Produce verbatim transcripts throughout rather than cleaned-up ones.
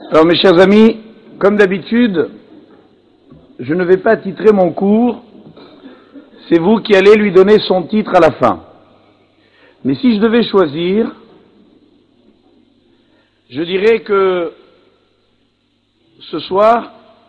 Alors mes chers amis, comme d'habitude, je ne vais pas titrer mon cours, c'est vous qui allez lui donner son titre à la fin. Mais si je devais choisir, je dirais que ce soir,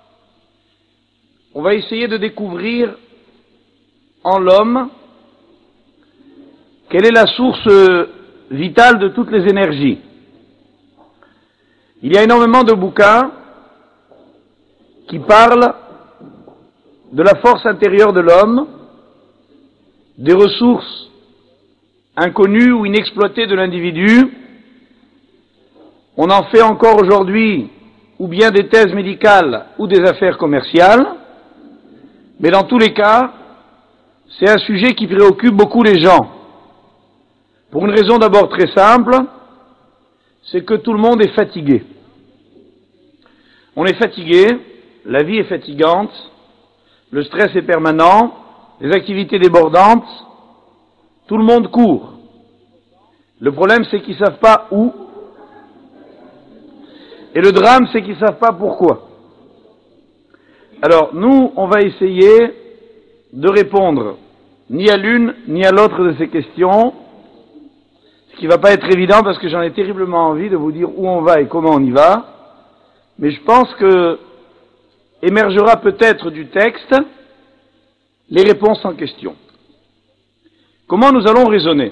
on va essayer de découvrir en l'homme quelle est la source vitale de toutes les énergies. Il y a énormément de bouquins qui parlent de la force intérieure de l'homme, des ressources inconnues ou inexploitées de l'individu. On en fait encore aujourd'hui ou bien des thèses médicales ou des affaires commerciales, mais dans tous les cas, c'est un sujet qui préoccupe beaucoup les gens. Pour une raison d'abord très simple, c'est que tout le monde est fatigué. On est fatigué, la vie est fatigante, le stress est permanent, les activités débordantes, tout le monde court. Le problème, c'est qu'ils ne savent pas où, et le drame, c'est qu'ils ne savent pas pourquoi. Alors, nous, on va essayer de répondre ni à l'une ni à l'autre de ces questions, ce qui ne va pas être évident parce que j'en ai terriblement envie de vous dire où on va et comment on y va. Mais je pense que émergera peut-être du texte les réponses en question. Comment nous allons raisonner?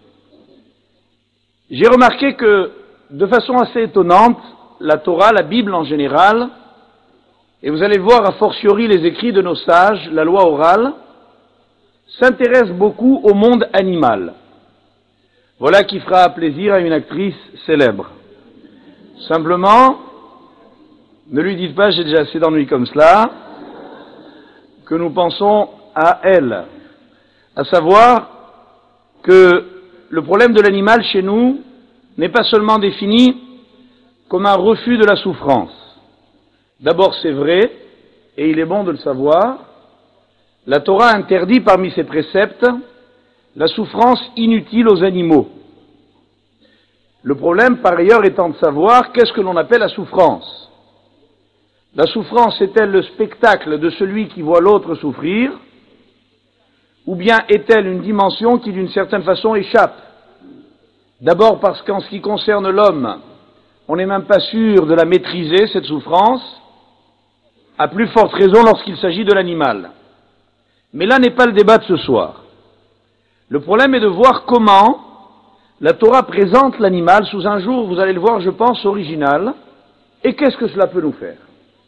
J'ai remarqué que, de façon assez étonnante, la Torah, la Bible en général, et vous allez voir a fortiori les écrits de nos sages, la loi orale, s'intéresse beaucoup au monde animal. Voilà qui fera plaisir à une actrice célèbre. Simplement, ne lui dites pas, j'ai déjà assez d'ennuis comme cela, que nous pensons à elle. À savoir que le problème de l'animal chez nous n'est pas seulement défini comme un refus de la souffrance. D'abord, c'est vrai, et il est bon de le savoir, la Torah interdit parmi ses préceptes la souffrance inutile aux animaux. Le problème, par ailleurs, étant de savoir qu'est-ce que l'on appelle la souffrance. La souffrance est-elle le spectacle de celui qui voit l'autre souffrir, ou bien est-elle une dimension qui d'une certaine façon échappe? D'abord parce qu'en ce qui concerne l'homme, on n'est même pas sûr de la maîtriser, cette souffrance, à plus forte raison lorsqu'il s'agit de l'animal. Mais là n'est pas le débat de ce soir. Le problème est de voir comment la Torah présente l'animal sous un jour, vous allez le voir, je pense, original, et qu'est-ce que cela peut nous faire?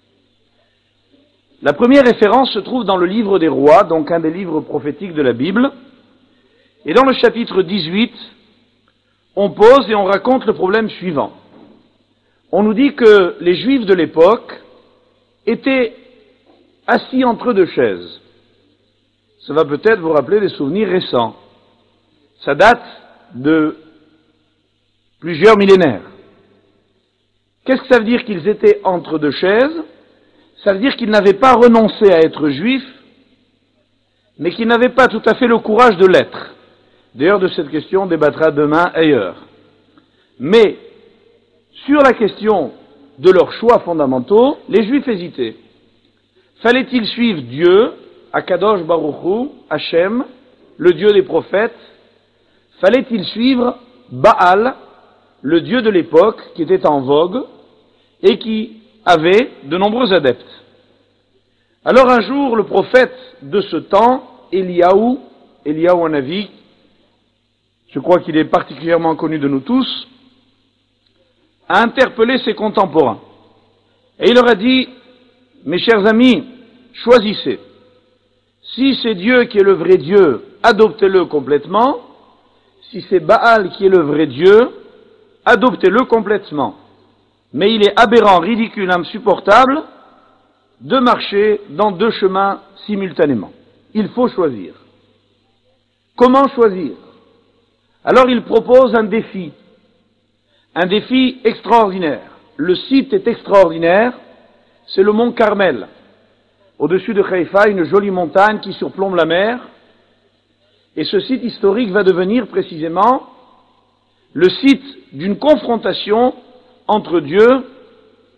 La première référence se trouve dans le livre des rois, donc un des livres prophétiques de la Bible, et dans le chapitre dix-huit, on pose et on raconte le problème suivant. On nous dit que les Juifs de l'époque étaient assis entre deux chaises. Ça va peut-être vous rappeler des souvenirs récents. Ça date de plusieurs millénaires. Qu'est-ce que ça veut dire qu'ils étaient entre deux chaises? Ça veut dire qu'ils n'avaient pas renoncé à être juifs, mais qu'ils n'avaient pas tout à fait le courage de l'être. D'ailleurs, de cette question, on débattra demain ailleurs. Mais, sur la question de leurs choix fondamentaux, les juifs hésitaient. Fallait-il suivre Dieu, Akadosh Baruch Hu, Hachem, le Dieu des prophètes? Fallait-il suivre Baal, le Dieu de l'époque, qui était en vogue, et qui avait de nombreux adeptes? Alors un jour, le prophète de ce temps, Eliaou, Eliaou Hanavi, je crois qu'il est particulièrement connu de nous tous, a interpellé ses contemporains. Et il leur a dit, mes chers amis, choisissez. Si c'est Dieu qui est le vrai Dieu, adoptez-le complètement. Si c'est Baal qui est le vrai Dieu, adoptez-le complètement. Mais il est aberrant, ridicule, insupportable de marcher dans deux chemins simultanément. Il faut choisir. Comment choisir? Alors il propose un défi, un défi extraordinaire. Le site est extraordinaire, c'est le mont Carmel. Au-dessus de Haïfa, une jolie montagne qui surplombe la mer. Et ce site historique va devenir précisément le site d'une confrontation entre Dieu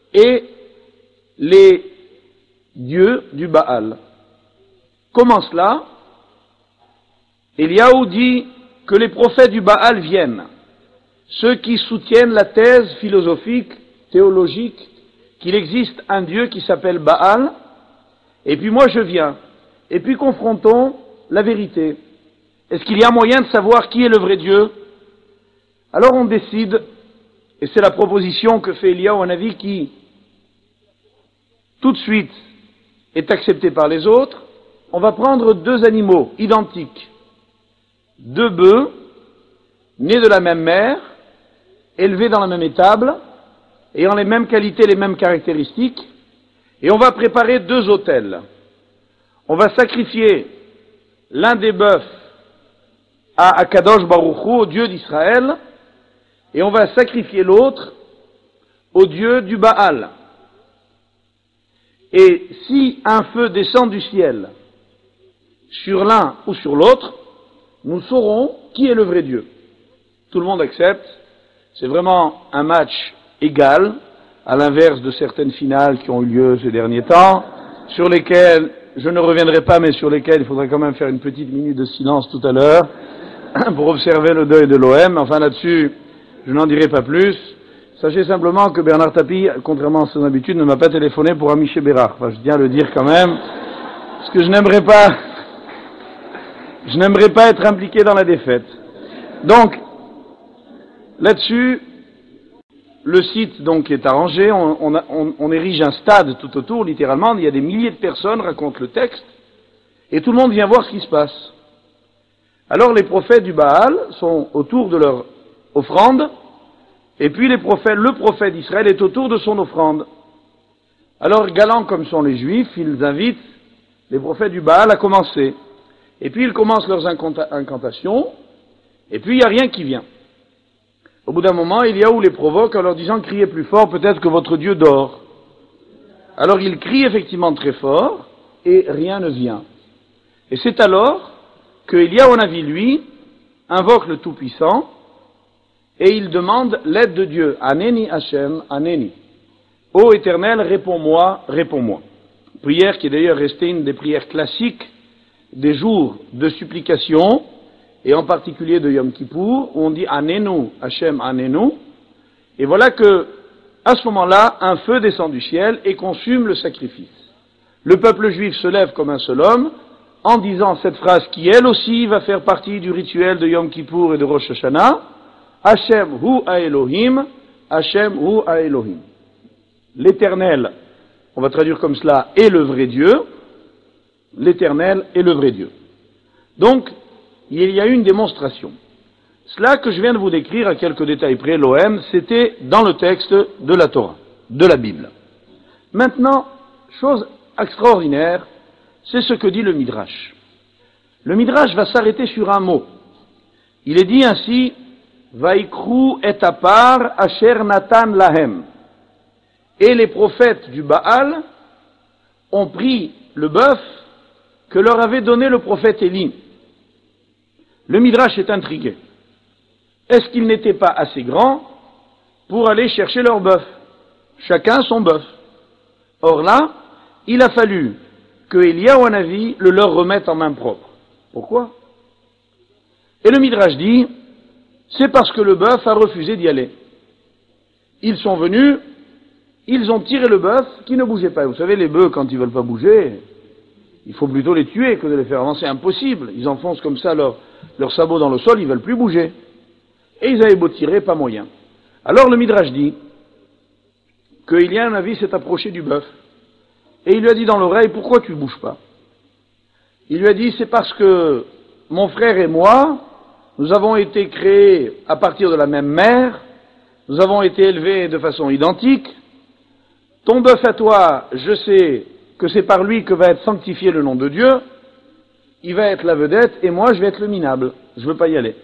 et les dieux du Baal. Comment cela? Eliyahu dit que les prophètes du Baal viennent, ceux qui soutiennent la thèse philosophique, théologique, qu'il existe un Dieu qui s'appelle Baal, et puis moi je viens, et puis confrontons la vérité. Est-ce qu'il y a moyen de savoir qui est le vrai Dieu? Alors on décide, et c'est la proposition que fait Eliyahu Hanavi qui, tout de suite, est acceptée par les autres. On va prendre deux animaux identiques, deux bœufs, nés de la même mère, élevés dans la même étable, ayant les mêmes qualités, les mêmes caractéristiques, et on va préparer deux autels. On va sacrifier l'un des bœufs à Akadosh Baruch Hu, au Dieu d'Israël, et on va sacrifier l'autre au Dieu du Baal. Et si un feu descend du ciel sur l'un ou sur l'autre, nous saurons qui est le vrai Dieu. Tout le monde accepte. C'est vraiment un match égal, à l'inverse de certaines finales qui ont eu lieu ces derniers temps, sur lesquelles je ne reviendrai pas, mais sur lesquelles il faudrait quand même faire une petite minute de silence tout à l'heure, pour observer le deuil de l'O M. Enfin là-dessus, je n'en dirai pas plus. Sachez simplement que Bernard Tapie, contrairement à son habitude, ne m'a pas téléphoné pour Amiché Bérard. Enfin, je tiens à le dire quand même, parce que je n'aimerais pas, je n'aimerais pas être impliqué dans la défaite. Donc, là-dessus, le site donc est arrangé, on, on, on, on érige un stade tout autour, littéralement, il y a des milliers de personnes, racontent le texte, et tout le monde vient voir ce qui se passe. Alors les prophètes du Baal sont autour de leur offrande, et puis les prophètes, le prophète d'Israël est autour de son offrande. Alors, galants comme sont les Juifs, ils invitent les prophètes du Baal à commencer. Et puis ils commencent leurs incantations, et puis il n'y a rien qui vient. Au bout d'un moment, Eliyahu les provoque en leur disant « Criez plus fort, peut-être que votre Dieu dort ». Alors ils crient effectivement très fort, et rien ne vient. Et c'est alors que Eliyahu Hanavi, lui, invoque le Tout-Puissant, et il demande l'aide de Dieu. « Aneni Hashem, Aneni ». « Ô Éternel, réponds-moi, réponds-moi ». Prière qui est d'ailleurs restée une des prières classiques des jours de supplication, et en particulier de Yom Kippour, où on dit « Anenu, Hashem, Anenu ». Et voilà que, à ce moment-là, un feu descend du ciel et consume le sacrifice. Le peuple juif se lève comme un seul homme, en disant cette phrase qui, elle aussi, va faire partie du rituel de Yom Kippour et de Rosh Hashanah, « Hashem hu ha-Elohim, Hashem hu ha-Elohim ». L'Éternel, on va traduire comme cela, est le vrai Dieu. L'Éternel est le vrai Dieu. Donc, il y a eu une démonstration. Cela que je viens de vous décrire à quelques détails près, l'O M, c'était dans le texte de la Torah, de la Bible. Maintenant, chose extraordinaire, c'est ce que dit le Midrash. Le Midrash va s'arrêter sur un mot. Il est dit ainsi, « Vaikru et apar asher natan lahem » et les prophètes du Baal ont pris le bœuf que leur avait donné le prophète Élie. Le Midrash est intrigué. Est-ce qu'ils n'étaient pas assez grands pour aller chercher leur bœuf? Chacun son bœuf. Or là, il a fallu que Eliyahu Hanavi le leur remette en main propre. Pourquoi? Et le Midrash dit, c'est parce que le bœuf a refusé d'y aller. Ils sont venus, ils ont tiré le bœuf qui ne bougeait pas. Vous savez, les bœufs, quand ils veulent pas bouger, il faut plutôt les tuer que de les faire avancer. Impossible. Ils enfoncent comme ça leurs leur sabots dans le sol, ils veulent plus bouger. Et ils avaient beau tirer, pas moyen. Alors le Midrash dit que Eliyahu Hanavi s'est approché du bœuf et il lui a dit dans l'oreille, pourquoi tu ne bouges pas? Il lui a dit, c'est parce que mon frère et moi, nous avons été créés à partir de la même mère, nous avons été élevés de façon identique. Ton bœuf à toi, je sais que c'est par lui que va être sanctifié le nom de Dieu, il va être la vedette, et moi je vais être le minable, je ne veux pas y aller.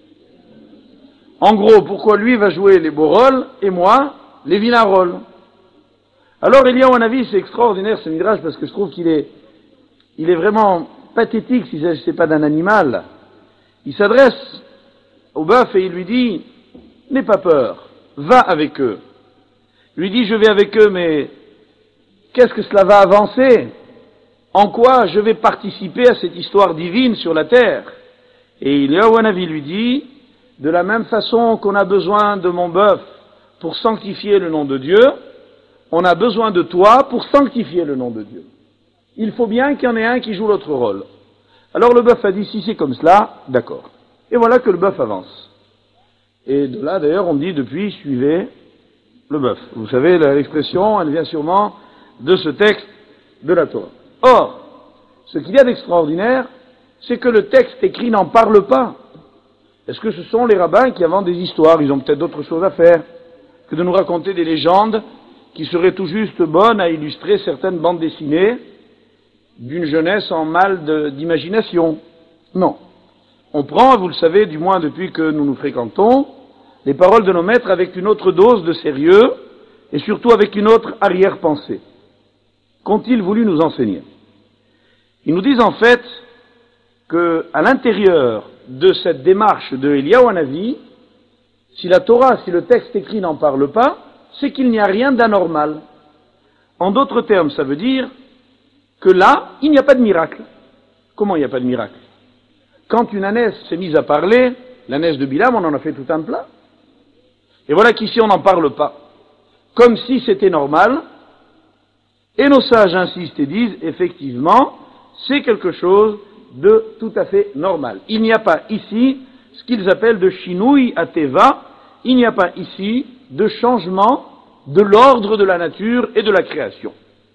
En gros, pourquoi lui va jouer les beaux rôles, et moi, les vilains rôles? Alors Eliyahu Hanavi, c'est extraordinaire ce midrash, parce que je trouve qu'il est, il est vraiment pathétique s'il ne s'agissait pas d'un animal. Il s'adresse au bœuf et il lui dit, n'aie pas peur, va avec eux. lui dit, je vais avec eux, mais qu'est-ce que cela va avancer? En quoi je vais participer à cette histoire divine sur la terre? Et Eliyahu Hanavi lui dit, de la même façon qu'on a besoin de mon bœuf pour sanctifier le nom de Dieu, on a besoin de toi pour sanctifier le nom de Dieu. Il faut bien qu'il y en ait un qui joue l'autre rôle. Alors le bœuf a dit, si c'est comme cela, d'accord. Et voilà que le bœuf avance. Et de là, d'ailleurs, on dit depuis, suivez le bœuf. Vous savez, l'expression, elle vient sûrement de ce texte de la Torah. Or, ce qu'il y a d'extraordinaire, c'est que le texte écrit n'en parle pas. Est-ce que ce sont les rabbins qui inventent des histoires? Ils ont peut-être d'autres choses à faire que de nous raconter des légendes qui seraient tout juste bonnes à illustrer certaines bandes dessinées d'une jeunesse en mal de, d'imagination. Non. On prend, vous le savez, du moins depuis que nous nous fréquentons, les paroles de nos maîtres avec une autre dose de sérieux et surtout avec une autre arrière-pensée. Qu'ont-ils voulu nous enseigner? Ils nous disent en fait que, à l'intérieur de cette démarche de Eliyahu Hanavi, si la Torah, si le texte écrit n'en parle pas, c'est qu'il n'y a rien d'anormal. En d'autres termes, ça veut dire que là, il n'y a pas de miracle. Comment il n'y a pas de miracle? Quand une ânesse s'est mise à parler, l'ânesse de Bilam, on en a fait tout un plat. Et voilà qu'ici, on n'en parle pas. Comme si c'était normal. Et nos sages insistent et disent, effectivement, c'est quelque chose de tout à fait normal. Il n'y a pas ici ce qu'ils appellent de shinui ateva, il n'y a pas ici de changement de l'ordre de la nature et de la création.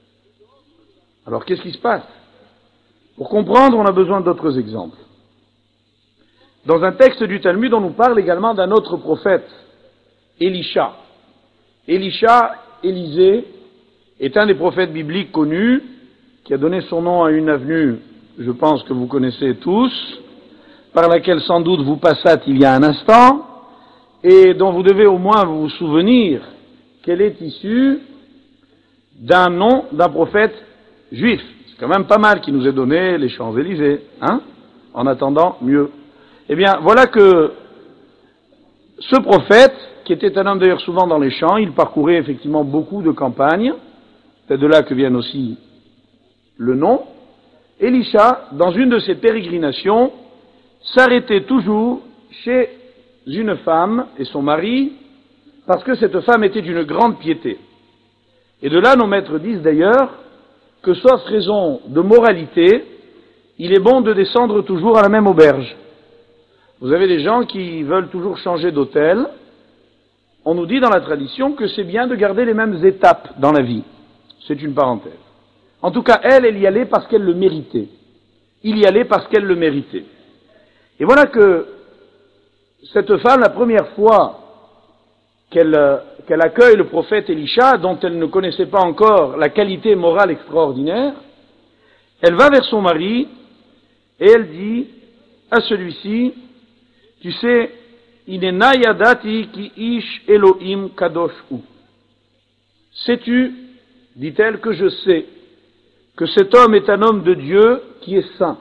Alors qu'est-ce qui se passe? Pour comprendre, on a besoin d'autres exemples. Dans un texte du Talmud, on nous parle également d'un autre prophète, Élisha. Élisha, Élisée, est un des prophètes bibliques connus, qui a donné son nom à une avenue, je pense que vous connaissez tous, par laquelle sans doute vous passâtes il y a un instant, et dont vous devez au moins vous souvenir qu'elle est issue d'un nom d'un prophète juif. C'est quand même pas mal qui nous est donné les Champs-Élysées, hein? En attendant, mieux. Eh bien, voilà que ce prophète, qui était un homme d'ailleurs souvent dans les champs, il parcourait effectivement beaucoup de campagnes, c'est de là que viennent aussi le nom. Élisha, dans une de ses pérégrinations, s'arrêtait toujours chez une femme et son mari, parce que cette femme était d'une grande piété. Et de là, nos maîtres disent d'ailleurs que, sauf raison de moralité, il est bon de descendre toujours à la même auberge. Vous avez des gens qui veulent toujours changer d'hôtel. On nous dit dans la tradition que c'est bien de garder les mêmes étapes dans la vie. C'est une parenthèse. En tout cas, elle, elle y allait parce qu'elle le méritait. Il y allait parce qu'elle le méritait. Et voilà que cette femme, la première fois qu'elle, qu'elle accueille le prophète Élisha, dont elle ne connaissait pas encore la qualité morale extraordinaire, elle va vers son mari et elle dit à celui-ci, tu sais, Inena yadati ki ish Elohim kadosh hu. Sais-tu, dit-elle, que je sais que cet homme est un homme de Dieu qui est saint.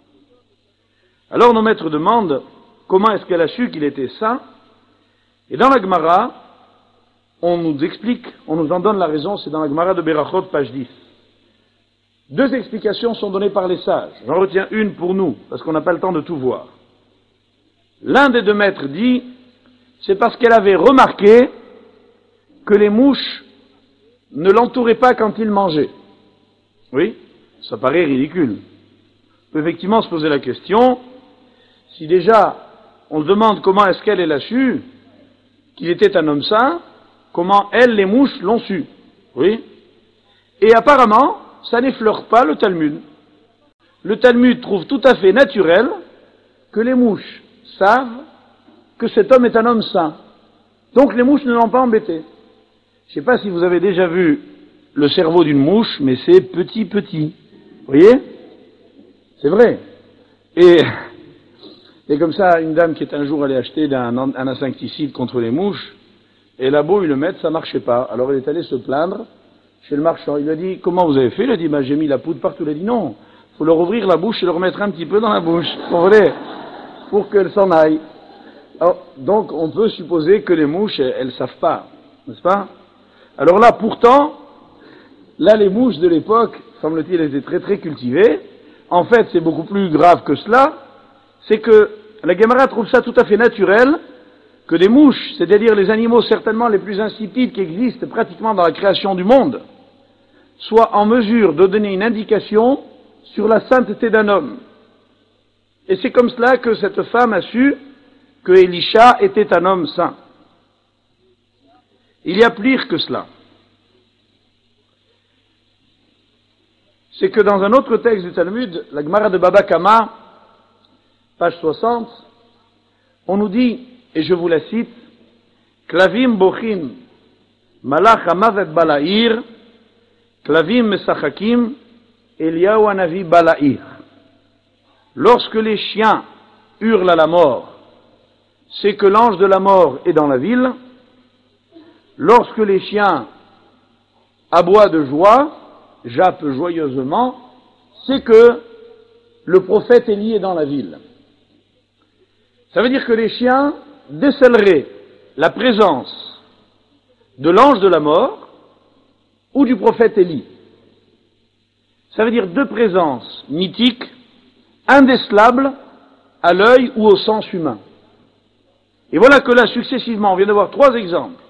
Alors nos maîtres demandent comment est-ce qu'elle a su qu'il était saint. Et dans la Gemara, on nous explique, on nous en donne la raison, c'est dans la Gemara de Berachot, page dix. Deux explications sont données par les sages. J'en retiens une pour nous, parce qu'on n'a pas le temps de tout voir. L'un des deux maîtres dit, c'est parce qu'elle avait remarqué que les mouches ne l'entouraient pas quand il mangeait. Oui, ça paraît ridicule. On peut effectivement se poser la question, si déjà on se demande comment est-ce qu'elle elle a su qu'il était un homme saint, comment elle, les mouches, l'ont su. Oui. Et apparemment, ça n'effleure pas le Talmud. Le Talmud trouve tout à fait naturel que les mouches savent que cet homme est un homme saint. Donc les mouches ne l'ont pas embêté. Je ne sais pas si vous avez déjà vu le cerveau d'une mouche, mais c'est petit, petit. Vous voyez? C'est vrai. Et, et comme ça, une dame qui est un jour allée acheter un, un insecticide contre les mouches, et elle a beau lui le mettre, ça ne marchait pas. Alors elle est allée se plaindre chez le marchand. Il lui a dit, comment vous avez fait? Il a dit, bah, j'ai mis la poudre partout. Il a dit, non, il faut leur ouvrir la bouche et leur mettre un petit peu dans la bouche. Vous comprenez? Pour qu'elles s'en aillent. Alors, donc, on peut supposer que les mouches, elles ne savent pas, n'est-ce pas? Alors là, pourtant, là, les mouches de l'époque, semble-t-il, étaient très très cultivées. En fait, c'est beaucoup plus grave que cela. C'est que la Gemara trouve ça tout à fait naturel que des mouches, c'est-à-dire les animaux certainement les plus insipides qui existent pratiquement dans la création du monde, soient en mesure de donner une indication sur la sainteté d'un homme. Et c'est comme cela que cette femme a su que Élisha était un homme saint. Il y a pire que cela. C'est que dans un autre texte du Talmud, la Gemara de Baba Kama, page soixante, on nous dit, et je vous la cite, Klavim bochin malach hamavet bala'ir, Klavim mesachakim Eliyahu hanavi bala'ir. Lorsque les chiens hurlent à la mort, c'est que l'ange de la mort est dans la ville. Lorsque les chiens aboient de joie, jappent joyeusement, c'est que le prophète Élie est dans la ville. Ça veut dire que les chiens décèleraient la présence de l'ange de la mort ou du prophète Élie. Ça veut dire deux présences mythiques, indécelables à l'œil ou au sens humain. Et voilà que là, successivement, on vient de voir trois exemples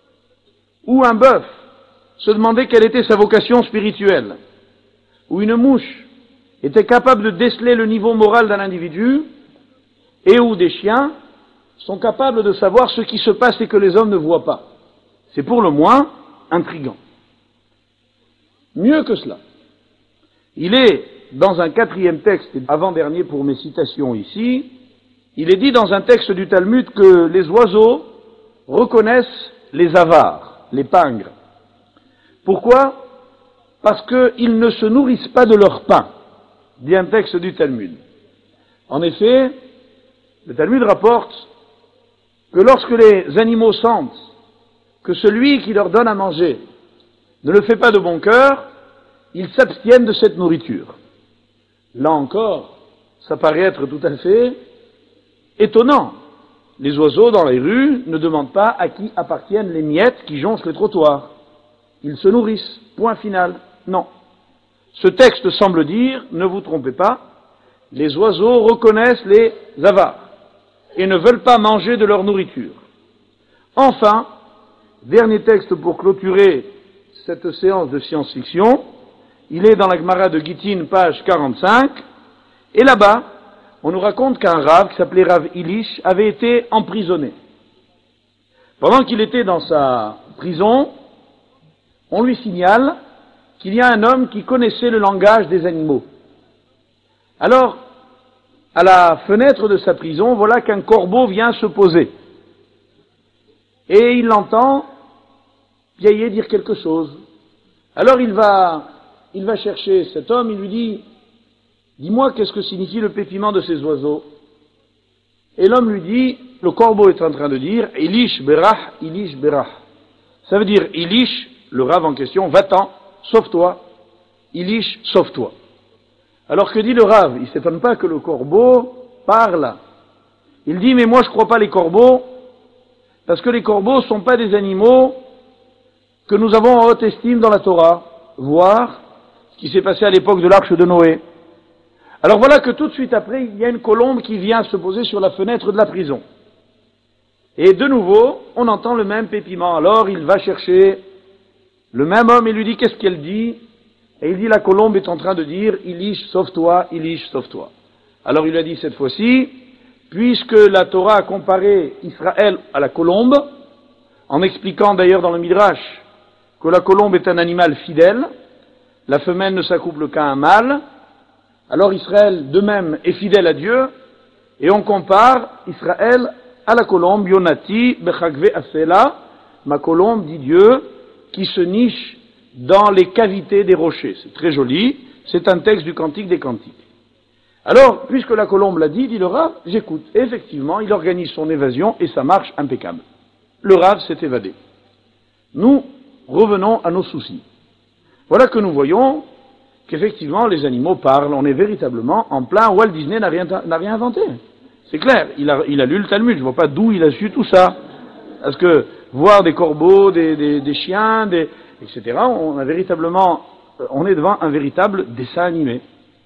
où un bœuf se demandait quelle était sa vocation spirituelle, où une mouche était capable de déceler le niveau moral d'un individu, et où des chiens sont capables de savoir ce qui se passe et que les hommes ne voient pas. C'est pour le moins intriguant. Mieux que cela, il est dans un quatrième texte, avant-dernier pour mes citations ici, il est dit dans un texte du Talmud que les oiseaux reconnaissent les avares, les pingres. Pourquoi? Parce qu'ils ne se nourrissent pas de leur pain, dit un texte du Talmud. En effet, le Talmud rapporte que lorsque les animaux sentent que celui qui leur donne à manger ne le fait pas de bon cœur, ils s'abstiennent de cette nourriture. Là encore, ça paraît être tout à fait étonnant. Les oiseaux dans les rues ne demandent pas à qui appartiennent les miettes qui jonchent les trottoirs. Ils se nourrissent. Point final. Non. Ce texte semble dire, ne vous trompez pas, les oiseaux reconnaissent les avares et ne veulent pas manger de leur nourriture. Enfin, dernier texte pour clôturer cette séance de science-fiction, il est dans la Gemara de Gittin, page quarante-cinq, et là-bas, on nous raconte qu'un Rav, qui s'appelait Rav Ilish, avait été emprisonné. Pendant qu'il était dans sa prison, on lui signale qu'il y a un homme qui connaissait le langage des animaux. Alors, à la fenêtre de sa prison, voilà qu'un corbeau vient se poser. Et il l'entend piailler, dire quelque chose. Alors il va, il va chercher cet homme, il lui dit, dis-moi qu'est-ce que signifie le pétillement de ces oiseaux. Et l'homme lui dit, le corbeau est en train de dire, Ilish berach, Ilish berach. Ça veut dire, Ilish, le Rav en question, va-t'en, sauve-toi, Ilish, sauve-toi. Alors que dit le Rav? Il ne s'étonne pas que le corbeau parle. Il dit, mais moi je ne crois pas les corbeaux, parce que les corbeaux ne sont pas des animaux que nous avons en haute estime dans la Torah, voir ce qui s'est passé à l'époque de l'arche de Noé. Alors voilà que tout de suite après, il y a une colombe qui vient se poser sur la fenêtre de la prison. Et de nouveau, on entend le même pépiement. Alors il va chercher le même homme et lui dit, qu'est-ce qu'elle dit? Et il dit, la colombe est en train de dire, Ilish, sauve-toi, Ilish, sauve-toi. Alors il lui a dit cette fois-ci, puisque la Torah a comparé Israël à la colombe, en expliquant d'ailleurs dans le Midrash que la colombe est un animal fidèle, la femelle ne s'accouple qu'à un mâle, alors Israël de même est fidèle à Dieu, et on compare Israël à la colombe, Yonati, Bechagve Asela, ma colombe, dit Dieu, qui se niche dans les cavités des rochers. C'est très joli, c'est un texte du Cantique des Cantiques. Alors, puisque la colombe l'a dit, dit le Rav, j'écoute. Et effectivement, il organise son évasion et ça marche impeccable. Le Rav s'est évadé. Nous revenons à nos soucis. Voilà que nous voyons qu'effectivement les animaux parlent. On est véritablement en plein Walt Disney n'a rien, n'a rien inventé. C'est clair, il a, il a lu le Talmud, je ne vois pas d'où il a su tout ça. Parce que voir des corbeaux, des, des, des chiens, des, et cetera, on a véritablement, on est devant un véritable dessin animé.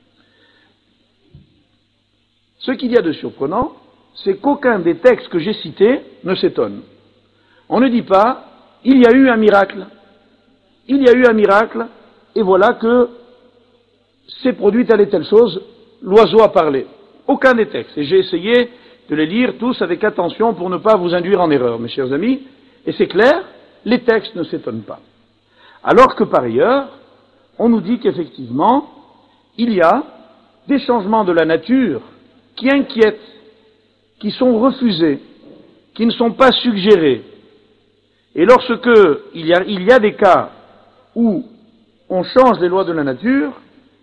Ce qu'il y a de surprenant, c'est qu'aucun des textes que j'ai cités ne s'étonne. On ne dit pas, il y a eu un miracle, il y a eu un miracle, et voilà que s'est produit telle et telle chose, l'oiseau a parlé. Aucun des textes. Et j'ai essayé de les lire tous avec attention pour ne pas vous induire en erreur, mes chers amis, et c'est clair, les textes ne s'étonnent pas. Alors que par ailleurs, on nous dit qu'effectivement, il y a des changements de la nature qui inquiètent, qui sont refusés, qui ne sont pas suggérés. Et lorsque il y a, il y a des cas où on change les lois de la nature,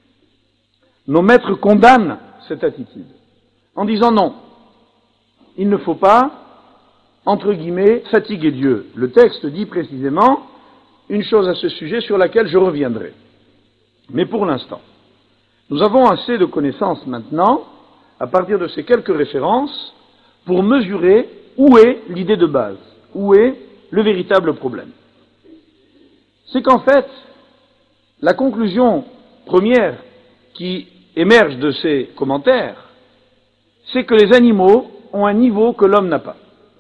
nos maîtres condamnent cette attitude, en disant non, il ne faut pas, entre guillemets, fatiguer Dieu. Le texte dit précisément une chose à ce sujet sur laquelle je reviendrai. Mais pour l'instant, nous avons assez de connaissances maintenant, à partir de ces quelques références, pour mesurer où est l'idée de base, où est le véritable problème. C'est qu'en fait, la conclusion première qui émerge de ces commentaires, c'est que les animaux ont un niveau que l'homme n'a pas.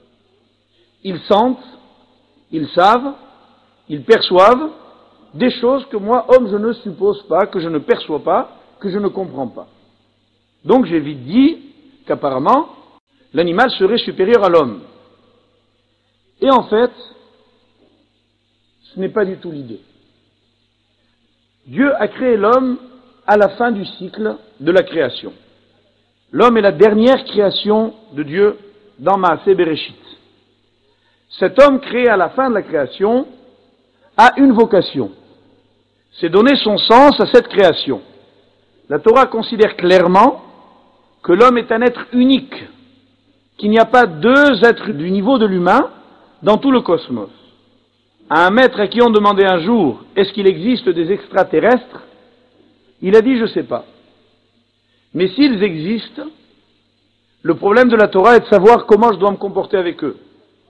Ils sentent, ils savent, ils perçoivent des choses que moi, homme, je ne suppose pas, que je ne perçois pas, que je ne comprends pas. Donc j'ai vite dit qu'apparemment, l'animal serait supérieur à l'homme. Et en fait, ce n'est pas du tout l'idée. Dieu a créé l'homme à la fin du cycle de la création. L'homme est la dernière création de Dieu dans Maaseh Bereshit. Cet homme créé à la fin de la création a une vocation. C'est donner son sens à cette création. La Torah considère clairement que l'homme est un être unique, qu'il n'y a pas deux êtres du niveau de l'humain dans tout le cosmos. À un maître à qui on demandait un jour, est-ce qu'il existe des extraterrestres? Il a dit, je ne sais pas. Mais s'ils existent, le problème de la Torah est de savoir comment je dois me comporter avec eux.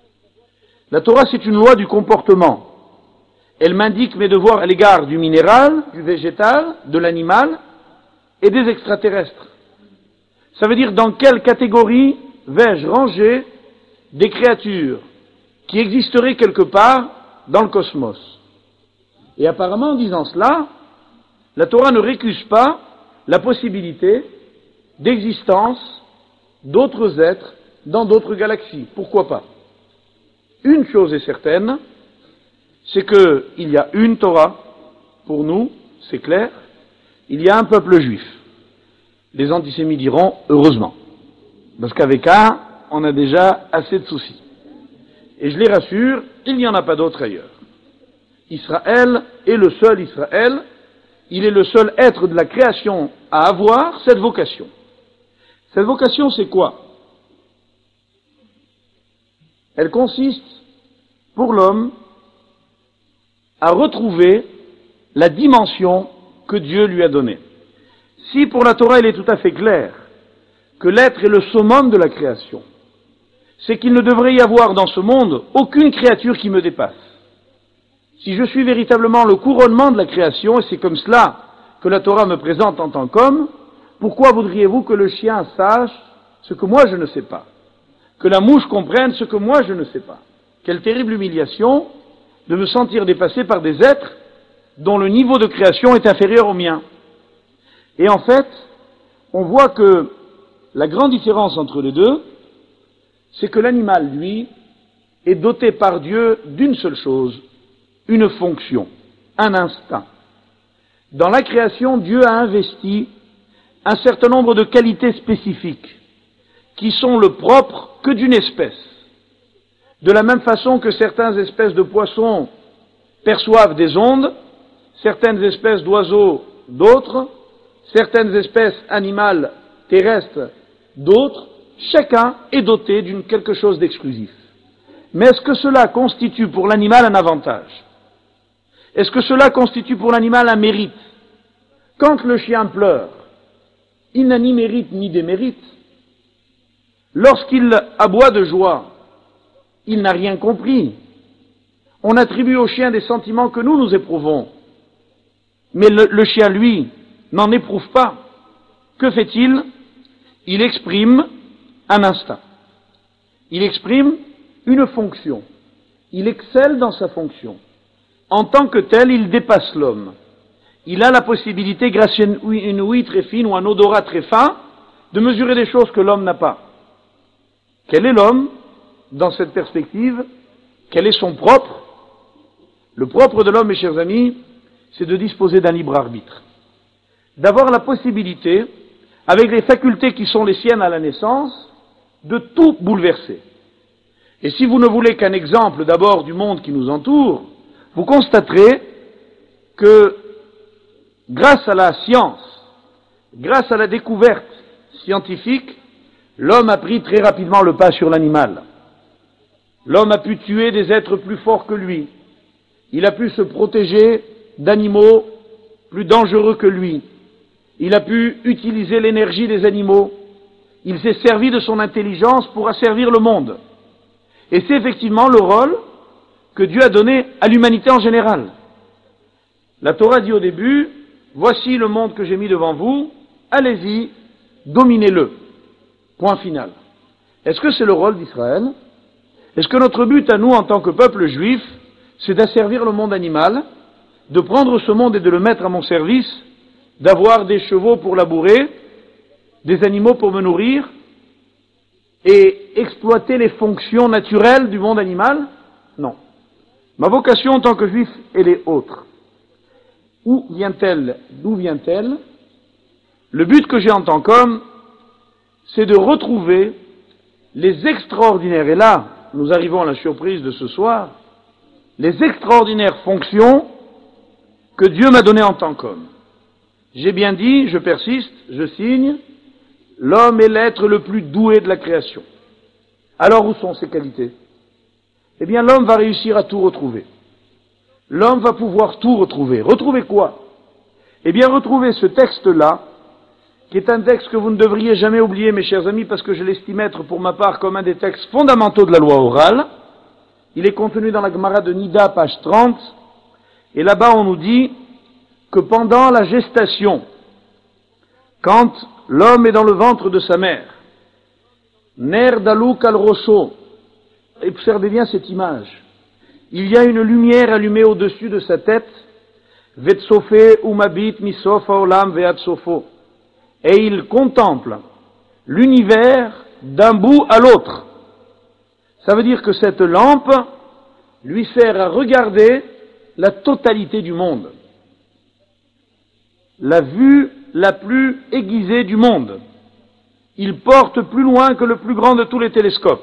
La Torah, c'est une loi du comportement. Elle m'indique mes devoirs à l'égard du minéral, du végétal, de l'animal et des extraterrestres. Ça veut dire dans quelle catégorie vais-je ranger des créatures qui existeraient quelque part dans le cosmos. Et apparemment, en disant cela, la Torah ne récuse pas la possibilité d'existence d'autres êtres dans d'autres galaxies. Pourquoi pas? Une chose est certaine, c'est qu'il y a une Torah, pour nous, c'est clair, il y a un peuple juif. Les antisémites diront, heureusement, parce qu'avec un, on a déjà assez de soucis. Et je les rassure, il n'y en a pas d'autre ailleurs. Israël est le seul Israël, il est le seul être de la création à avoir cette vocation. Cette vocation, c'est quoi? Elle consiste, pour l'homme, à retrouver la dimension que Dieu lui a donnée. Si pour la Torah il est tout à fait clair que l'être est le summum de la création, c'est qu'il ne devrait y avoir dans ce monde aucune créature qui me dépasse. Si je suis véritablement le couronnement de la création, et c'est comme cela que la Torah me présente en tant qu'homme, pourquoi voudriez-vous que le chien sache ce que moi je ne sais pas? Que la mouche comprenne ce que moi je ne sais pas? Quelle terrible humiliation de me sentir dépassé par des êtres dont le niveau de création est inférieur au mien. Et en fait, on voit que la grande différence entre les deux, c'est que l'animal, lui, est doté par Dieu d'une seule chose, une fonction, un instinct. Dans la création, Dieu a investi un certain nombre de qualités spécifiques qui sont le propre que d'une espèce. De la même façon que certaines espèces de poissons perçoivent des ondes, certaines espèces d'oiseaux d'autres, certaines espèces animales terrestres d'autres, chacun est doté d'une quelque chose d'exclusif. Mais est-ce que cela constitue pour l'animal un avantage? Est-ce que cela constitue pour l'animal un mérite? Quand le chien pleure, il n'a ni mérite ni démérite. Lorsqu'il aboie de joie, il n'a rien compris. On attribue au chien des sentiments que nous, nous éprouvons. Mais le, le chien, lui, n'en éprouve pas. Que fait-il? Il exprime un instinct. Il exprime une fonction. Il excelle dans sa fonction. En tant que tel, il dépasse l'homme. Il a la possibilité, grâce à une ouïe très fine ou un odorat très fin, de mesurer des choses que l'homme n'a pas. Quel est l'homme dans cette perspective? Quel est son propre? Le propre de l'homme, mes chers amis, c'est de disposer d'un libre arbitre. D'avoir la possibilité, avec les facultés qui sont les siennes à la naissance, de tout bouleverser. Et si vous ne voulez qu'un exemple d'abord du monde qui nous entoure, vous constaterez que grâce à la science, grâce à la découverte scientifique, l'homme a pris très rapidement le pas sur l'animal. L'homme a pu tuer des êtres plus forts que lui. Il a pu se protéger d'animaux plus dangereux que lui. Il a pu utiliser l'énergie des animaux. Il s'est servi de son intelligence pour asservir le monde. Et c'est effectivement le rôle que Dieu a donné à l'humanité en général. La Torah dit au début, « Voici le monde que j'ai mis devant vous, allez-y, dominez-le. » Point final. Est-ce que c'est le rôle d'Israël? Est-ce que notre but à nous, en tant que peuple juif, c'est d'asservir le monde animal, de prendre ce monde et de le mettre à mon service, d'avoir des chevaux pour labourer, des animaux pour me nourrir, et exploiter les fonctions naturelles du monde animal? Non. Ma vocation en tant que juif, elle est autre. Où vient-elle? D'où vient-elle? Le but que j'ai en tant qu'homme, c'est de retrouver les extraordinaires, et là, nous arrivons à la surprise de ce soir, les extraordinaires fonctions que Dieu m'a données en tant qu'homme. J'ai bien dit, je persiste, je signe, l'homme est l'être le plus doué de la création. Alors où sont ses qualités? Eh bien, l'homme va réussir à tout retrouver. L'homme va pouvoir tout retrouver. Retrouver quoi? Eh bien, retrouver ce texte-là, qui est un texte que vous ne devriez jamais oublier, mes chers amis, parce que je l'estime être pour ma part comme un des textes fondamentaux de la loi orale. Il est contenu dans la Gemara de Nida, page trente, et là-bas on nous dit que pendant la gestation, quand l'homme est dans le ventre de sa mère, Ner Dalouk al Rosho, observez bien cette image, il y a une lumière allumée au-dessus de sa tête, Vetsofe umabit misofa olam veatsofo, et il contemple l'univers d'un bout à l'autre. Ça veut dire que cette lampe lui sert à regarder la totalité du monde. La vue la plus aiguisée du monde. Il porte plus loin que le plus grand de tous les télescopes.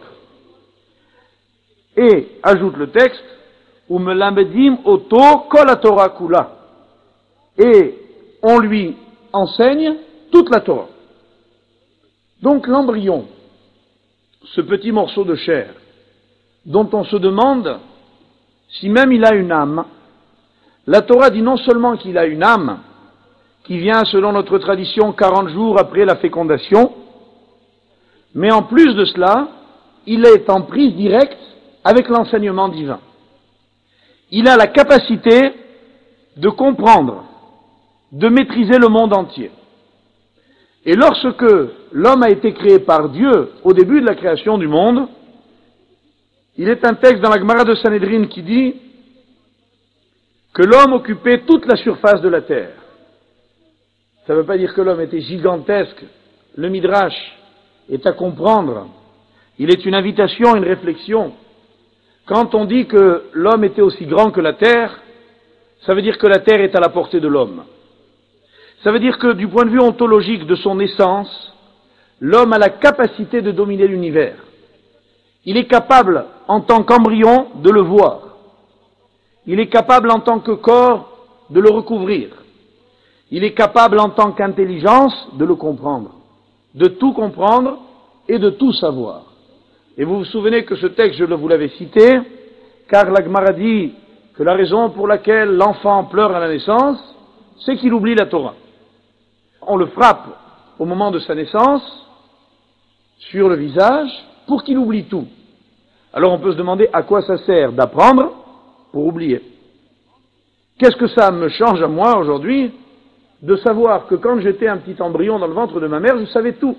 Et, ajoute le texte, Umelamedim oto kol Torah kula. Et on lui enseigne toute la Torah. Donc l'embryon, ce petit morceau de chair, dont on se demande si même il a une âme, la Torah dit non seulement qu'il a une âme, qui vient selon notre tradition quarante jours après la fécondation, mais en plus de cela, il est en prise directe avec l'enseignement divin. Il a la capacité de comprendre, de maîtriser le monde entier. Et lorsque l'homme a été créé par Dieu au début de la création du monde, il est un texte dans la Gemara de Sanhedrin qui dit que l'homme occupait toute la surface de la terre. Ça ne veut pas dire que l'homme était gigantesque. Le Midrash est à comprendre. Il est une invitation, une réflexion. Quand on dit que l'homme était aussi grand que la terre, ça veut dire que la terre est à la portée de l'homme. Ça veut dire que du point de vue ontologique de son essence, l'homme a la capacité de dominer l'univers. Il est capable, en tant qu'embryon, de le voir. Il est capable, en tant que corps, de le recouvrir. Il est capable, en tant qu'intelligence, de le comprendre. De tout comprendre et de tout savoir. Et vous vous souvenez que ce texte, je vous l'avais cité, car la Gemara dit que la raison pour laquelle l'enfant pleure à la naissance, c'est qu'il oublie la Torah. On le frappe au moment de sa naissance, sur le visage, pour qu'il oublie tout. Alors on peut se demander à quoi ça sert d'apprendre pour oublier. Qu'est-ce que ça me change à moi aujourd'hui de savoir que quand j'étais un petit embryon dans le ventre de ma mère, je savais tout.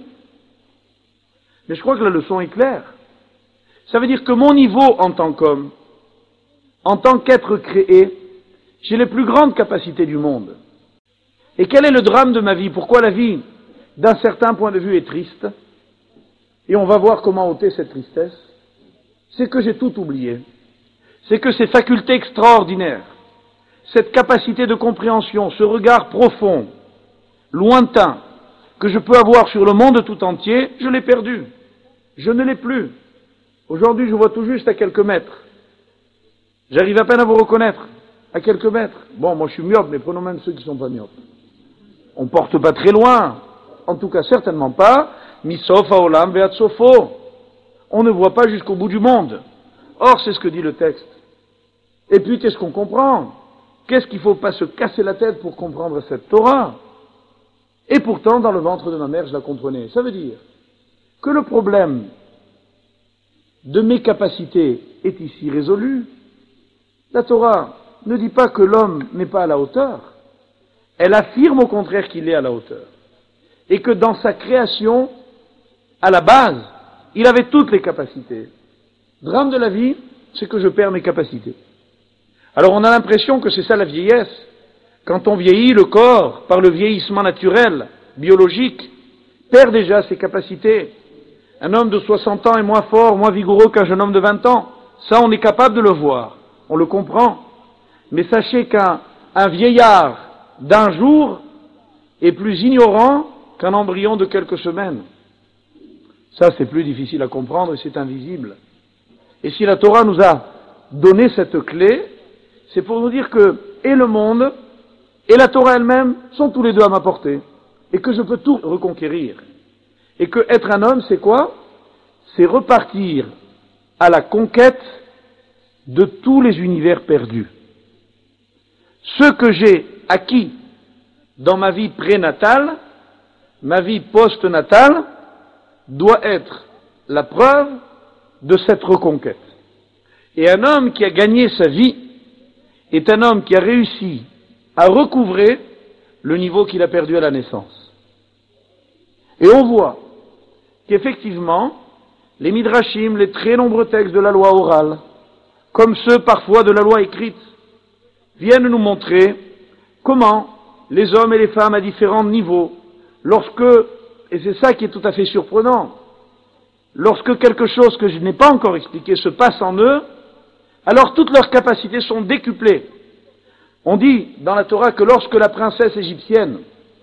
Mais je crois que la leçon est claire. Ça veut dire que mon niveau en tant qu'homme, en tant qu'être créé, j'ai les plus grandes capacités du monde. Et quel est le drame de ma vie? Pourquoi la vie, d'un certain point de vue, est triste? Et on va voir comment ôter cette tristesse. C'est que j'ai tout oublié. C'est que ces facultés extraordinaires, cette capacité de compréhension, ce regard profond, lointain, que je peux avoir sur le monde tout entier, je l'ai perdu. Je ne l'ai plus. Aujourd'hui, je vois tout juste à quelques mètres. J'arrive à peine à vous reconnaître. À quelques mètres. Bon, moi je suis myope, mais prenons même ceux qui ne sont pas myopes. On ne porte pas très loin. En tout cas, certainement pas. Misof haolam ve'ad sofo. On ne voit pas jusqu'au bout du monde. Or, c'est ce que dit le texte. Et puis, qu'est-ce qu'on comprend? Qu'est-ce qu'il ne faut pas se casser la tête pour comprendre cette Torah? Et pourtant, dans le ventre de ma mère, je la comprenais. Ça veut dire que le problème de mes capacités est ici résolu. La Torah ne dit pas que l'homme n'est pas à la hauteur. Elle affirme au contraire qu'il est à la hauteur. Et que dans sa création, à la base, il avait toutes les capacités. Le drame de la vie, c'est que je perds mes capacités. Alors on a l'impression que c'est ça la vieillesse. Quand on vieillit, le corps, par le vieillissement naturel, biologique, perd déjà ses capacités. Un homme de soixante ans est moins fort, moins vigoureux qu'un jeune homme de vingt ans. Ça, on est capable de le voir. On le comprend. Mais sachez qu'un un vieillard d'un jour est plus ignorant qu'un embryon de quelques semaines. Ça, c'est plus difficile à comprendre et c'est invisible. Et si la Torah nous a donné cette clé, c'est pour nous dire que et le monde et la Torah elle-même sont tous les deux à ma portée. Et que je peux tout reconquérir. Et que être un homme, c'est quoi? C'est repartir à la conquête de tous les univers perdus. Ce que j'ai acquis dans ma vie prénatale, ma vie post-natale, doit être la preuve de cette reconquête. Et un homme qui a gagné sa vie est un homme qui a réussi à recouvrer le niveau qu'il a perdu à la naissance. Et on voit qu'effectivement, les midrashim, les très nombreux textes de la loi orale, comme ceux parfois de la loi écrite, viennent nous montrer comment les hommes et les femmes à différents niveaux, lorsque, et c'est ça qui est tout à fait surprenant, lorsque quelque chose que je n'ai pas encore expliqué se passe en eux, alors toutes leurs capacités sont décuplées. On dit dans la Torah que lorsque la princesse égyptienne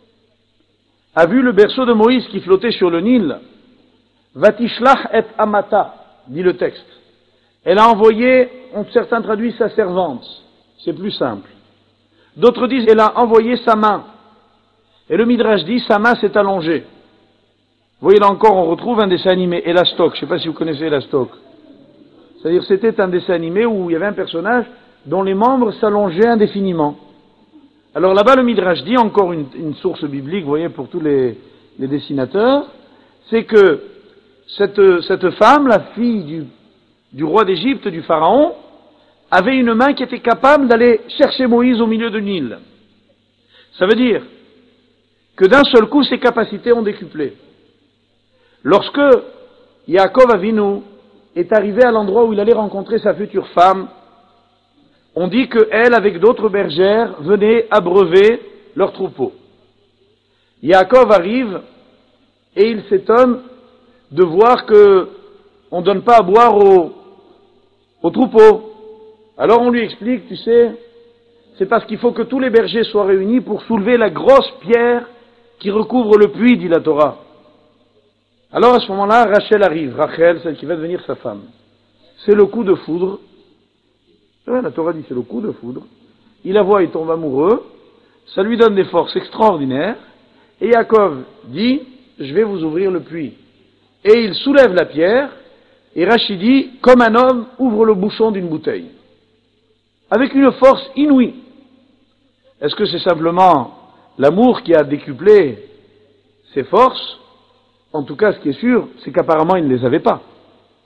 a vu le berceau de Moïse qui flottait sur le Nil, Vatishlach et Amata, dit le texte. Elle a envoyé, certains traduisent sa servante, c'est plus simple. D'autres disent, elle a envoyé sa main. Et le Midrash dit, sa main s'est allongée. Vous voyez là encore, on retrouve un dessin animé, Elastoc, je ne sais pas si vous connaissez Elastoc. C'est-à-dire, c'était un dessin animé où il y avait un personnage dont les membres s'allongeaient indéfiniment. Alors là-bas, le Midrash dit, encore une, une source biblique, vous voyez, pour tous les, les dessinateurs, c'est que cette, cette femme, la fille du, du roi d'Égypte, du pharaon, avait une main qui était capable d'aller chercher Moïse au milieu du Nil. Ça veut dire que d'un seul coup, ses capacités ont décuplé. Lorsque Yaakov Avinu est arrivé à l'endroit où il allait rencontrer sa future femme, on dit qu'elle, avec d'autres bergères, venait abreuver leurs troupeaux. Yaakov arrive et il s'étonne de voir que on ne donne pas à boire aux, aux troupeaux. Alors on lui explique, tu sais, c'est parce qu'il faut que tous les bergers soient réunis pour soulever la grosse pierre qui recouvre le puits, dit la Torah. Alors à ce moment-là, Rachel arrive, Rachel, celle qui va devenir sa femme. C'est le coup de foudre. Ouais, la Torah dit c'est le coup de foudre. Il la voit, il tombe amoureux. Ça lui donne des forces extraordinaires. Et Yaakov dit, je vais vous ouvrir le puits. Et il soulève la pierre. Et Rachid dit, comme un homme ouvre le bouchon d'une bouteille. Avec une force inouïe. Est-ce que c'est simplement l'amour qui a décuplé ses forces? En tout cas, ce qui est sûr, c'est qu'apparemment, il ne les avait pas.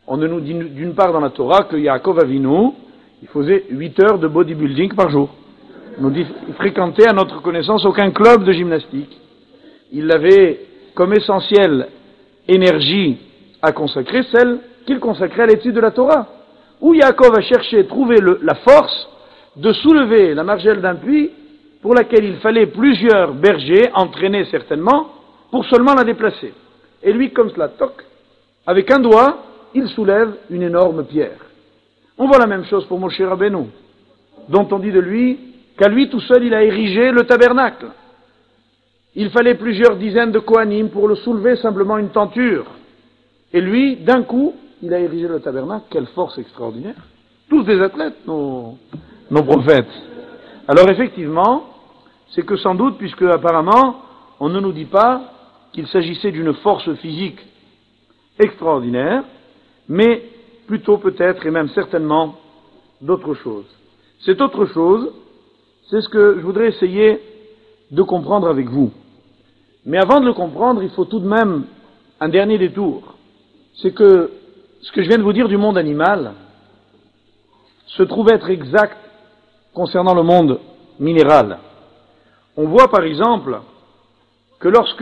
On nous dit d'une part dans la Torah que Yaakov Avinu, il faisait huit heures de bodybuilding par jour. On nous dit qu'il fréquentait à notre connaissance aucun club de gymnastique. Il avait comme essentielle énergie à consacrer celle qu'il consacrait à l'étude de la Torah. Où Yaakov a cherché, trouvé le, la force de soulever la margelle d'un puits pour laquelle il fallait plusieurs bergers, entraînés certainement, pour seulement la déplacer. Et lui, comme cela, toc, avec un doigt, il soulève une énorme pierre. On voit la même chose pour Moshe Rabbeinu, dont on dit de lui qu'à lui tout seul il a érigé le tabernacle. Il fallait plusieurs dizaines de Kohanim pour le soulever simplement une tenture. Et lui, d'un coup, il a érigé le tabernacle. Quelle force extraordinaire. Tous des athlètes, nos, nos prophètes. Alors effectivement, c'est que sans doute, puisque apparemment, on ne nous dit pas qu'il s'agissait d'une force physique extraordinaire, mais plutôt peut-être et même certainement d'autre chose. Cette autre chose, c'est ce que je voudrais essayer de comprendre avec vous. Mais avant de le comprendre, il faut tout de même un dernier détour. C'est que ce que je viens de vous dire du monde animal se trouve être exact concernant le monde minéral. On voit par exemple que lorsque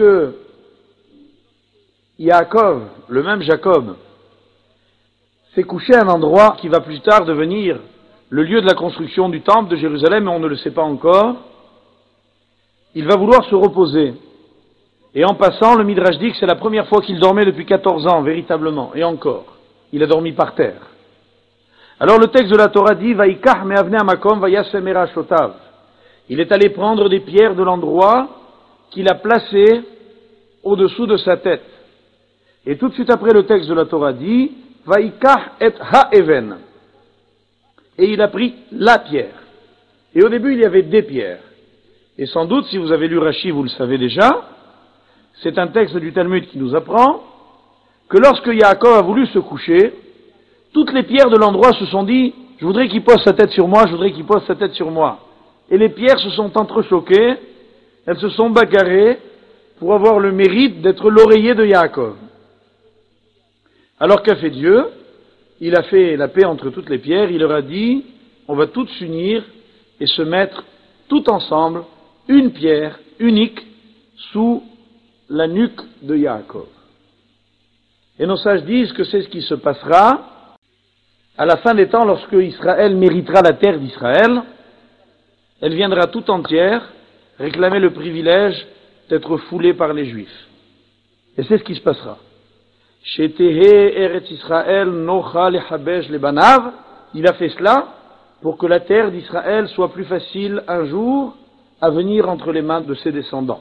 Yaakov, le même Jacob, s'est couché à un endroit qui va plus tard devenir le lieu de la construction du temple de Jérusalem, mais on ne le sait pas encore, il va vouloir se reposer. Et en passant, le Midrash dit que c'est la première fois qu'il dormait depuis quatorze ans, véritablement, et encore. Il a dormi par terre. Alors le texte de la Torah dit, Vaikach me'avnei hamakom vayasem erashotav. Il est allé prendre des pierres de l'endroit qu'il a placées au-dessous de sa tête. Et tout de suite après, le texte de la Torah dit, Vaikach et ha'even. Et il a pris la pierre. Et au début, il y avait des pierres. Et sans doute, si vous avez lu Rashi, vous le savez déjà, c'est un texte du Talmud qui nous apprend que lorsque Yaakov a voulu se coucher, toutes les pierres de l'endroit se sont dit, je voudrais qu'il pose sa tête sur moi, je voudrais qu'il pose sa tête sur moi. Et les pierres se sont entrechoquées, elles se sont bagarrées pour avoir le mérite d'être l'oreiller de Yaakov. Alors qu'a fait Dieu? Il a fait la paix entre toutes les pierres, il leur a dit, on va toutes s'unir et se mettre tout ensemble, une pierre unique, sous la nuque de Yaakov. Et nos sages disent que c'est ce qui se passera à la fin des temps lorsque Israël méritera la terre d'Israël. Elle viendra tout entière réclamer le privilège d'être foulée par les Juifs. Et c'est ce qui se passera. Shetehe Eretz Israël nocha lechabesh lebanav. Il a fait cela pour que la terre d'Israël soit plus facile un jour à venir entre les mains de ses descendants.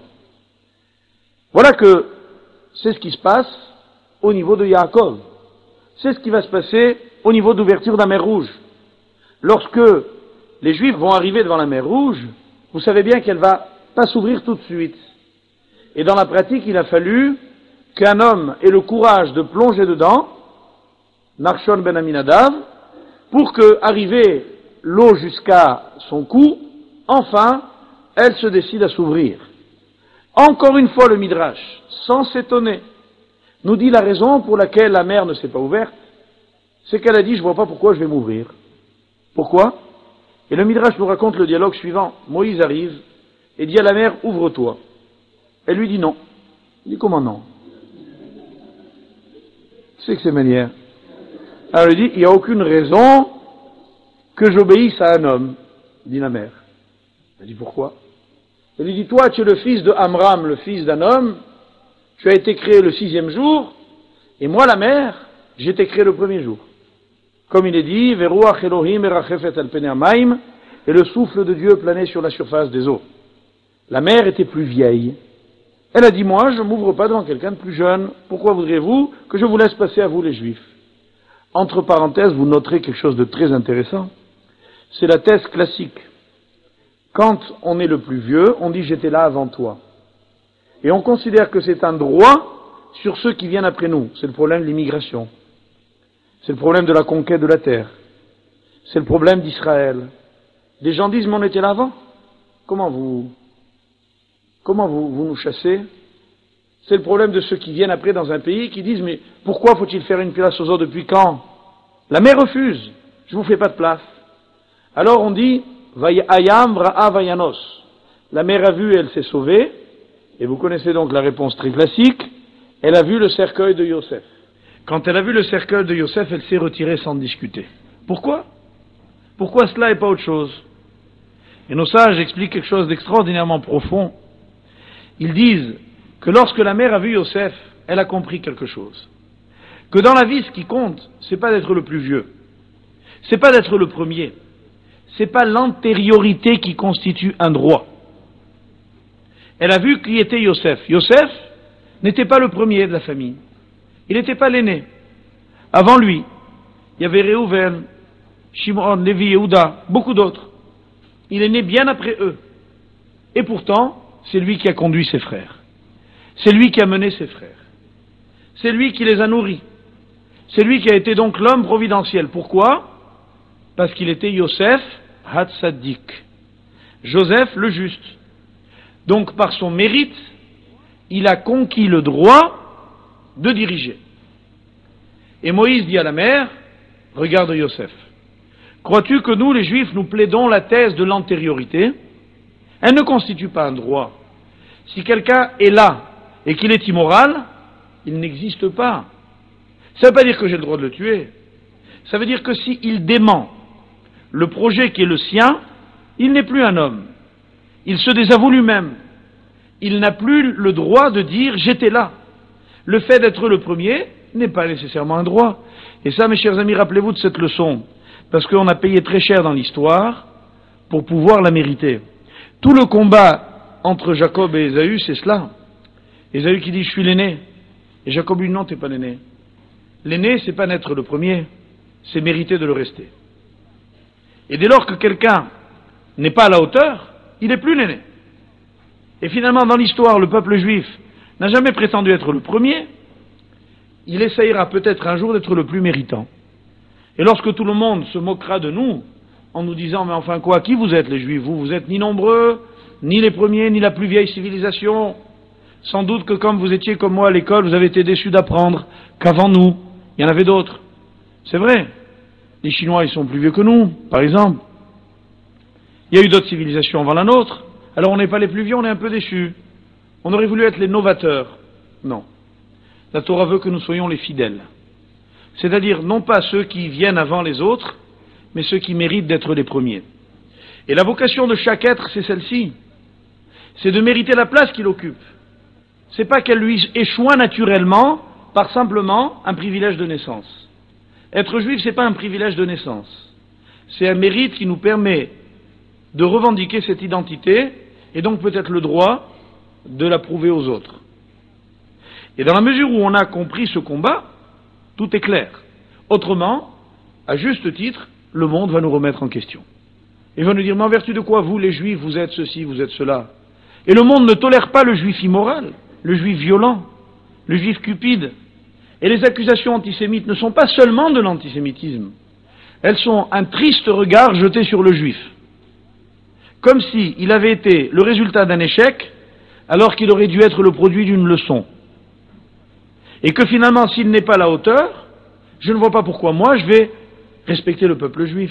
Voilà que c'est ce qui se passe au niveau de Yaakov. C'est ce qui va se passer au niveau d'ouverture de la mer Rouge. Lorsque les Juifs vont arriver devant la mer Rouge, vous savez bien qu'elle va pas s'ouvrir tout de suite. Et dans la pratique, il a fallu qu'un homme ait le courage de plonger dedans, Narshon ben Aminadav, pour que, arrivée l'eau jusqu'à son cou, enfin, elle se décide à s'ouvrir. Encore une fois, le Midrash, sans s'étonner, nous dit la raison pour laquelle la mer ne s'est pas ouverte, c'est qu'elle a dit, je vois pas pourquoi je vais m'ouvrir. Pourquoi? Et le Midrash nous raconte le dialogue suivant. Moïse arrive et dit à la mer, ouvre-toi. Elle lui dit non. Il dit, comment non? C'est que c'est manière. Alors il dit, il n'y a aucune raison que j'obéisse à un homme, dit la mer. Elle dit, pourquoi? Elle lui dit, toi, tu es le fils de Amram, le fils d'un homme, tu as été créé le sixième jour, et moi, la mer, j'ai été créé le premier jour. Comme il est dit, Veruach Elohim erachefet al penei hamayim, et le souffle de Dieu planait sur la surface des eaux. La mer était plus vieille. Elle a dit, moi, je ne m'ouvre pas devant quelqu'un de plus jeune. Pourquoi voudriez-vous que je vous laisse passer à vous, les Juifs? Entre parenthèses, vous noterez quelque chose de très intéressant. C'est la thèse classique. Quand on est le plus vieux, on dit j'étais là avant toi. Et on considère que c'est un droit sur ceux qui viennent après nous. C'est le problème de l'immigration. C'est le problème de la conquête de la terre. C'est le problème d'Israël. Des gens disent mais on était là avant. Comment vous, comment vous, vous nous chassez? C'est le problème de ceux qui viennent après dans un pays qui disent mais pourquoi faut-il faire une place aux autres depuis quand? La mère refuse, je vous fais pas de place. Alors on dit Ayam Ra'a Vayanos. La mère a vu, elle s'est sauvée, et vous connaissez donc la réponse très classique, elle a vu le cercueil de Yosef. Quand elle a vu le cercueil de Yosef, elle s'est retirée sans discuter. Pourquoi? Pourquoi cela et pas autre chose? Et nos sages expliquent quelque chose d'extraordinairement profond. Ils disent que lorsque la mère a vu Yosef, elle a compris quelque chose. Que dans la vie, ce qui compte, c'est pas d'être le plus vieux. C'est pas d'être le premier. C'est pas l'antériorité qui constitue un droit. Elle a vu qui était Yosef. Yosef n'était pas le premier de la famille. Il n'était pas l'aîné. Avant lui, il y avait Réhouven, Shimon, Lévi, Yehuda, beaucoup d'autres. Il est né bien après eux. Et pourtant, c'est lui qui a conduit ses frères. C'est lui qui a mené ses frères. C'est lui qui les a nourris. C'est lui qui a été donc l'homme providentiel. Pourquoi? Parce qu'il était Yosef Hatzadik. Joseph le juste. Donc par son mérite, il a conquis le droit de diriger. Et Moïse dit à la mère, regarde Yosef, crois-tu que nous, les Juifs, nous plaidons la thèse de l'antériorité? Elle ne constitue pas un droit. Si quelqu'un est là et qu'il est immoral, il n'existe pas. Ça ne veut pas dire que j'ai le droit de le tuer. Ça veut dire que s'il dément le projet qui est le sien, il n'est plus un homme. Il se désavoue lui-même. Il n'a plus le droit de dire « j'étais là ». Le fait d'être le premier n'est pas nécessairement un droit. Et ça, mes chers amis, rappelez-vous de cette leçon. Parce qu'on a payé très cher dans l'histoire pour pouvoir la mériter. Tout le combat entre Jacob et Ésaü, c'est cela. Ésaü qui dit « je suis l'aîné ». Et Jacob lui dit « non, t'es pas l'aîné ». L'aîné, c'est pas n'être le premier, c'est mériter de le rester. Et dès lors que quelqu'un n'est pas à la hauteur, il n'est plus l'aîné. Et finalement, dans l'histoire, le peuple juif n'a jamais prétendu être le premier. Il essayera peut-être un jour d'être le plus méritant. Et lorsque tout le monde se moquera de nous, en nous disant, mais enfin quoi, qui vous êtes les juifs? Vous, vous êtes ni nombreux, ni les premiers, ni la plus vieille civilisation. Sans doute que comme vous étiez comme moi à l'école, vous avez été déçus d'apprendre qu'avant nous, il y en avait d'autres. C'est vrai. Les Chinois, ils sont plus vieux que nous, par exemple. Il y a eu d'autres civilisations avant la nôtre. Alors on n'est pas les plus vieux, on est un peu déçus. On aurait voulu être les novateurs. Non. La Torah veut que nous soyons les fidèles. C'est-à-dire, non pas ceux qui viennent avant les autres, mais ceux qui méritent d'être les premiers. Et la vocation de chaque être, c'est celle-ci. C'est de mériter la place qu'il occupe. C'est pas qu'elle lui échoue naturellement par simplement un privilège de naissance. Être juif, c'est pas un privilège de naissance. C'est un mérite qui nous permet de revendiquer cette identité et donc peut-être le droit de la prouver aux autres. Et dans la mesure où on a compris ce combat, tout est clair. Autrement, à juste titre, le monde va nous remettre en question. Il va nous dire, mais en vertu de quoi vous, les juifs, vous êtes ceci, vous êtes cela? Et le monde ne tolère pas le juif immoral, le juif violent, le juif cupide. Et les accusations antisémites ne sont pas seulement de l'antisémitisme. Elles sont un triste regard jeté sur le juif. Comme s'il avait été le résultat d'un échec, alors qu'il aurait dû être le produit d'une leçon. Et que finalement, s'il n'est pas à la hauteur, je ne vois pas pourquoi moi je vais respecter le peuple juif.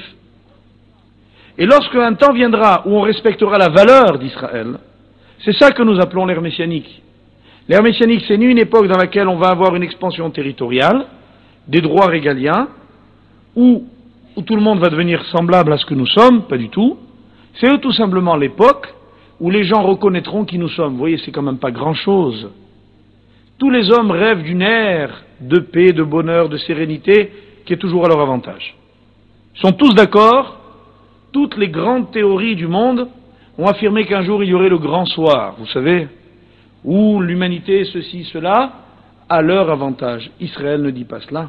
Et lorsque un temps viendra où on respectera la valeur d'Israël, c'est ça que nous appelons l'ère messianique. L'ère messianique, c'est ni une époque dans laquelle on va avoir une expansion territoriale, des droits régaliens, où, où tout le monde va devenir semblable à ce que nous sommes, pas du tout. C'est tout simplement l'époque où les gens reconnaîtront qui nous sommes. Vous voyez, c'est quand même pas grand-chose. Tous les hommes rêvent d'une ère de paix, de bonheur, de sérénité, qui est toujours à leur avantage. Ils sont tous d'accord, toutes les grandes théories du monde ont affirmé qu'un jour il y aurait le grand soir, vous savez, où l'humanité, ceci, cela, a leur avantage. Israël ne dit pas cela.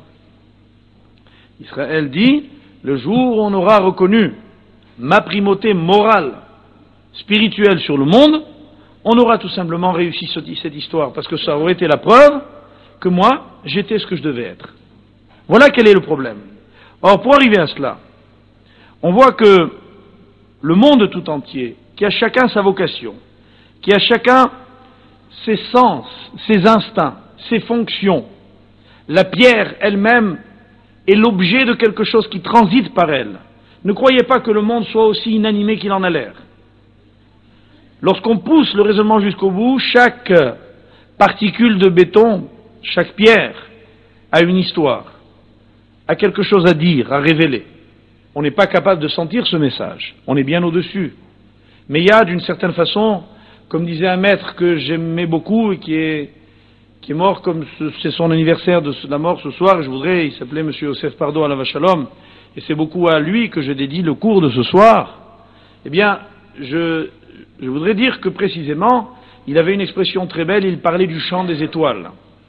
Israël dit, le jour où on aura reconnu ma primauté morale, spirituelle sur le monde, on aura tout simplement réussi cette histoire, parce que ça aurait été la preuve que moi, j'étais ce que je devais être. Voilà quel est le problème. Or, pour arriver à cela, on voit que le monde tout entier, qui a chacun sa vocation, qui a chacun ses sens, ses instincts, ses fonctions. La pierre elle-même est l'objet de quelque chose qui transite par elle. Ne croyez pas que le monde soit aussi inanimé qu'il en a l'air. Lorsqu'on pousse le raisonnement jusqu'au bout, chaque particule de béton, chaque pierre a une histoire, a quelque chose à dire, à révéler. On n'est pas capable de sentir ce message, on est bien au-dessus. Mais il y a d'une certaine façon, comme disait un maître que j'aimais beaucoup et qui est, qui est mort, comme c'est son anniversaire de la mort ce soir, je voudrais, il s'appelait M. Yosef Pardo Alav Shalom, et c'est beaucoup à lui que je dédie le cours de ce soir. Eh bien, je, je voudrais dire que précisément, il avait une expression très belle, il parlait du chant des étoiles.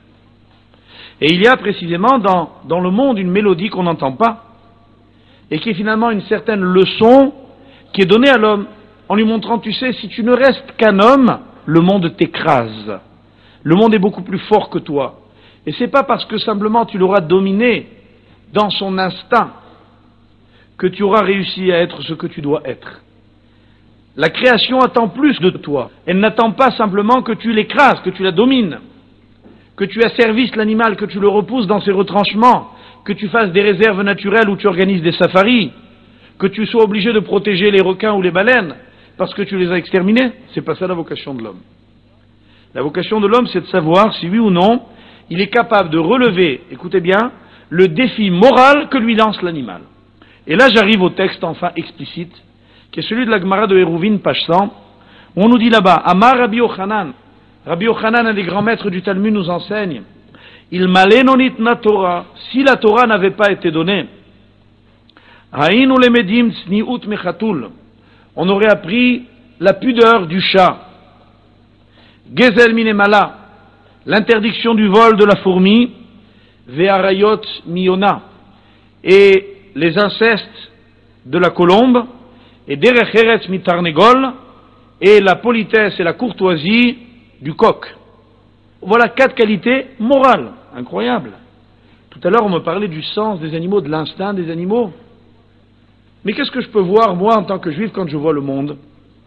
Et il y a précisément dans, dans le monde une mélodie qu'on n'entend pas, et qui est finalement une certaine leçon qui est donnée à l'homme, en lui montrant, tu sais, si tu ne restes qu'un homme, le monde t'écrase. Le monde est beaucoup plus fort que toi. Et c'est pas parce que simplement tu l'auras dominé dans son instinct que tu auras réussi à être ce que tu dois être. La création attend plus de toi. Elle n'attend pas simplement que tu l'écrases, que tu la domines, que tu asservisses l'animal, que tu le repousses dans ses retranchements, que tu fasses des réserves naturelles où tu organises des safaris, que tu sois obligé de protéger les requins ou les baleines parce que tu les as exterminés. C'est pas ça la vocation de l'homme. La vocation de l'homme, c'est de savoir si oui ou non il est capable de relever, écoutez bien, le défi moral que lui lance l'animal. Et là j'arrive au texte enfin explicite, qui est celui de la Gemara de Hérouvine, page cent, où on nous dit là-bas, Amar Rabbi Yochanan, Rabbi Yochanan, un des grands maîtres du Talmud, nous enseigne, il malenonit na Torah, si la Torah n'avait pas été donnée, haïnu lemedim tsniut mechatul, on aurait appris la pudeur du chat, gezel minemala, l'interdiction du vol de la fourmi, ve'arayot miyona, et les incestes de la colombe, et derech eretz mitarnegol, et la politesse et la courtoisie du coq. Voilà quatre qualités morales, incroyables. Tout à l'heure, on me parlait du sens des animaux, de l'instinct des animaux. Mais qu'est-ce que je peux voir, moi, en tant que juif, quand je vois le monde?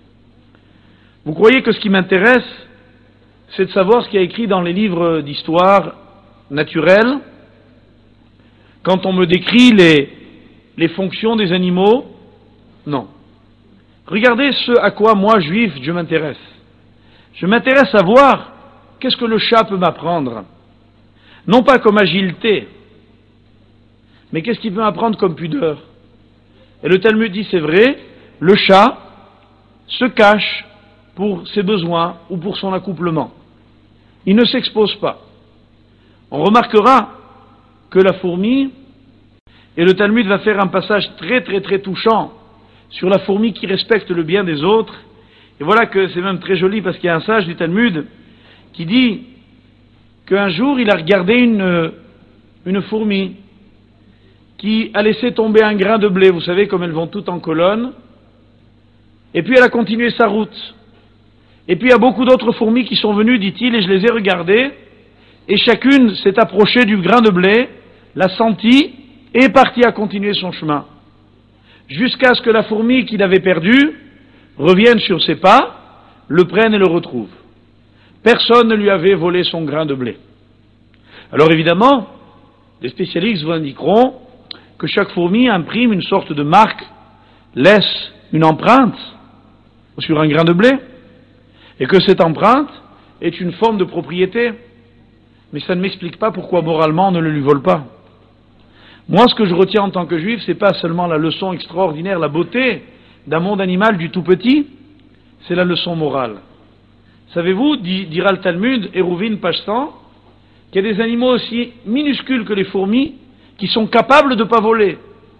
Vous croyez que ce qui m'intéresse, c'est de savoir ce qu'il y a écrit dans les livres d'histoire naturelle, quand on me décrit les, les fonctions des animaux? Non. Regardez ce à quoi, moi, juif, je m'intéresse. Je m'intéresse à voir qu'est-ce que le chat peut m'apprendre. Non pas comme agilité, mais qu'est-ce qu'il peut m'apprendre comme pudeur. Et le Talmud dit, c'est vrai, le chat se cache pour ses besoins ou pour son accouplement. Il ne s'expose pas. On remarquera que la fourmi, et le Talmud va faire un passage très très très touchant sur la fourmi qui respecte le bien des autres, et voilà que c'est même très joli parce qu'il y a un sage du Talmud qui dit qu'un jour il a regardé une, une fourmi qui a laissé tomber un grain de blé, vous savez comme elles vont toutes en colonne, et puis elle a continué sa route. Et puis il y a beaucoup d'autres fourmis qui sont venues, dit-il, et je les ai regardées, et chacune s'est approchée du grain de blé, l'a senti, et est partie à continuer son chemin. Jusqu'à ce que la fourmi qu'il avait perdue revienne sur ses pas, le prenne et le retrouve. Personne ne lui avait volé son grain de blé. Alors évidemment, les spécialistes vous indiqueront que chaque fourmi imprime une sorte de marque, laisse une empreinte sur un grain de blé, et que cette empreinte est une forme de propriété. Mais ça ne m'explique pas pourquoi moralement on ne le lui vole pas. Moi, ce que je retiens en tant que juif, c'est pas seulement la leçon extraordinaire, la beauté d'un monde animal du tout petit, c'est la leçon morale. Savez-vous, dira le Talmud, Hérouvine, page cent, qu'il y a des animaux aussi minuscules que les fourmis qui sont capables de ne pas voler.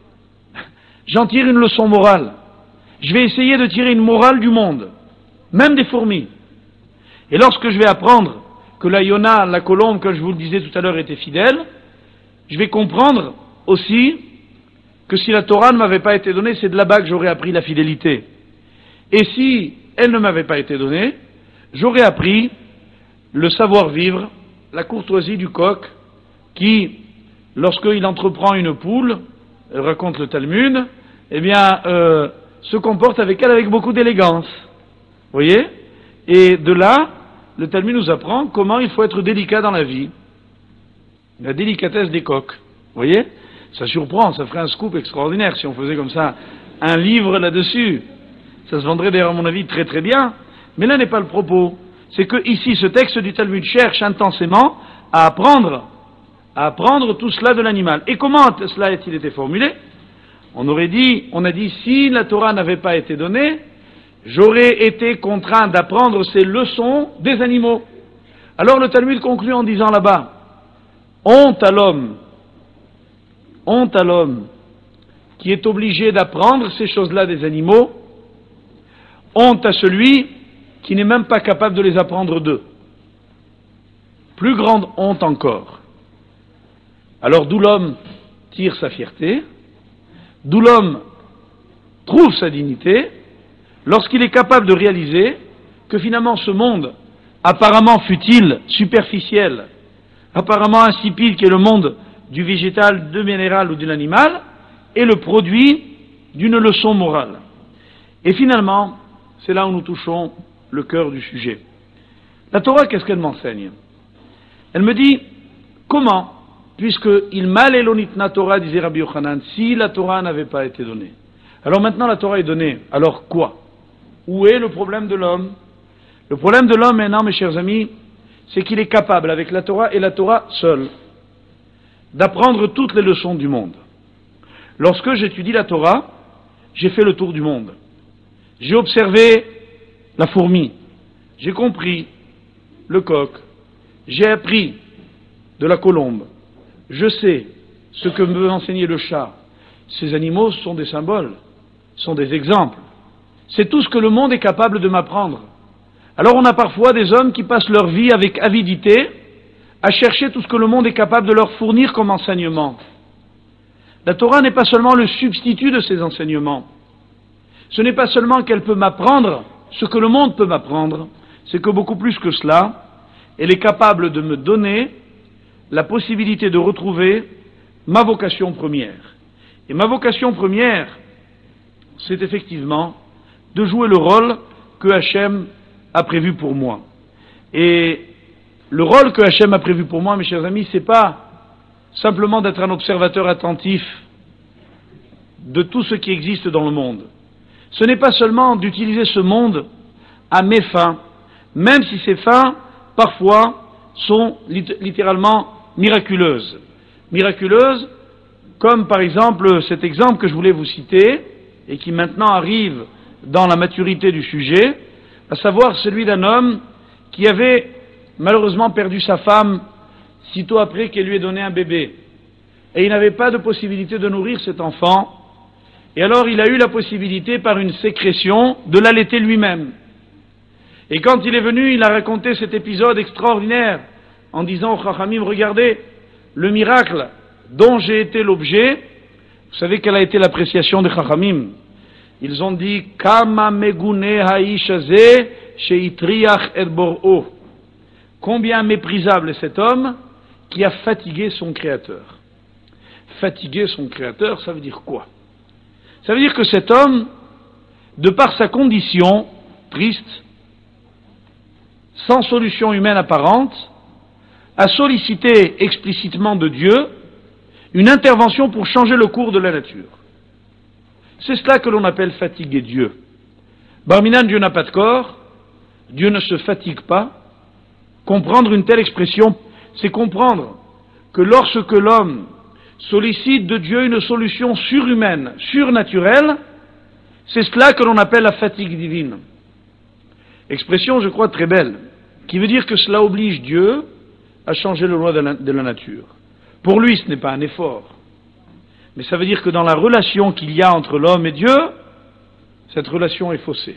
J'en tire une leçon morale. Je vais essayer de tirer une morale du monde, même des fourmis. Et lorsque je vais apprendre que la Yona, la colombe, comme je vous le disais tout à l'heure, était fidèle, je vais comprendre aussi que si la Torah ne m'avait pas été donnée, c'est de là-bas que j'aurais appris la fidélité. Et si elle ne m'avait pas été donnée, j'aurais appris le savoir-vivre, la courtoisie du coq, qui, lorsqu'il entreprend une poule, raconte le Talmud, eh bien, euh, se comporte avec elle avec beaucoup d'élégance. Vous voyez? Et de là, le Talmud nous apprend comment il faut être délicat dans la vie. La délicatesse des coqs. Vous voyez? Ça surprend, ça ferait un scoop extraordinaire si on faisait comme ça un livre là-dessus. Ça se vendrait d'ailleurs à mon avis très très bien. Mais là n'est pas le propos. C'est que ici, ce texte du Talmud cherche intensément à apprendre, à apprendre tout cela de l'animal. Et comment cela a-t-il été formulé? On aurait dit, on a dit, si la Torah n'avait pas été donnée, j'aurais été contraint d'apprendre ces leçons des animaux. Alors le Talmud conclut en disant là-bas, honte à l'homme, honte à l'homme qui est obligé d'apprendre ces choses-là des animaux, honte à celui qui n'est même pas capable de les apprendre d'eux. Plus grande honte encore. Alors d'où l'homme tire sa fierté, d'où l'homme trouve sa dignité, lorsqu'il est capable de réaliser que finalement ce monde, apparemment futile, superficiel, apparemment insipide, qui est le monde du végétal, du minéral ou de l'animal, est le produit d'une leçon morale. Et finalement, c'est là où nous touchons le cœur du sujet. La Torah, qu'est-ce qu'elle m'enseigne? Elle me dit, comment, puisque il mal elonitna Torah, disait Rabbi Yochanan, si la Torah n'avait pas été donnée. Alors maintenant la Torah est donnée, alors quoi? Où est le problème de l'homme? Le problème de l'homme maintenant, mes chers amis, c'est qu'il est capable, avec la Torah et la Torah seule, d'apprendre toutes les leçons du monde. Lorsque j'étudie la Torah, j'ai fait le tour du monde. J'ai observé la fourmi, j'ai compris le coq, j'ai appris de la colombe, je sais ce que me veut enseigner le chat. Ces animaux sont des symboles, sont des exemples. C'est tout ce que le monde est capable de m'apprendre. Alors on a parfois des hommes qui passent leur vie avec avidité à chercher tout ce que le monde est capable de leur fournir comme enseignement. La Torah n'est pas seulement le substitut de ces enseignements. Ce n'est pas seulement qu'elle peut m'apprendre ce que le monde peut m'apprendre, c'est que beaucoup plus que cela, elle est capable de me donner la possibilité de retrouver ma vocation première. Et ma vocation première, c'est effectivement de jouer le rôle que Hachem a prévu pour moi. Et le rôle que Hachem a prévu pour moi, mes chers amis, c'est pas simplement d'être un observateur attentif de tout ce qui existe dans le monde. Ce n'est pas seulement d'utiliser ce monde à mes fins, même si ces fins, parfois, sont littéralement miraculeuses. Miraculeuses, comme par exemple cet exemple que je voulais vous citer, et qui maintenant arrive dans la maturité du sujet, à savoir celui d'un homme qui avait malheureusement perdu sa femme sitôt après qu'elle lui ait donné un bébé. Et il n'avait pas de possibilité de nourrir cet enfant. Et alors il a eu la possibilité par une sécrétion de l'allaiter lui-même. Et quand il est venu, il a raconté cet épisode extraordinaire en disant au Chachamim, regardez, le miracle dont j'ai été l'objet, vous savez quelle a été l'appréciation des Chachamim? Ils ont dit, Kama megune ha'ish hazeh sheitriach et bor'o. Combien méprisable est cet homme qui a fatigué son Créateur. Fatiguer son Créateur, ça veut dire quoi? Ça veut dire que cet homme, de par sa condition triste, sans solution humaine apparente, a sollicité explicitement de Dieu une intervention pour changer le cours de la nature. C'est cela que l'on appelle fatiguer Dieu. Barminan, Dieu n'a pas de corps, Dieu ne se fatigue pas. Comprendre une telle expression, c'est comprendre que lorsque l'homme sollicite de Dieu une solution surhumaine, surnaturelle, c'est cela que l'on appelle la fatigue divine. Expression, je crois, très belle, qui veut dire que cela oblige Dieu à changer les lois de la, de la nature. Pour lui, ce n'est pas un effort, mais ça veut dire que dans la relation qu'il y a entre l'homme et Dieu, cette relation est faussée.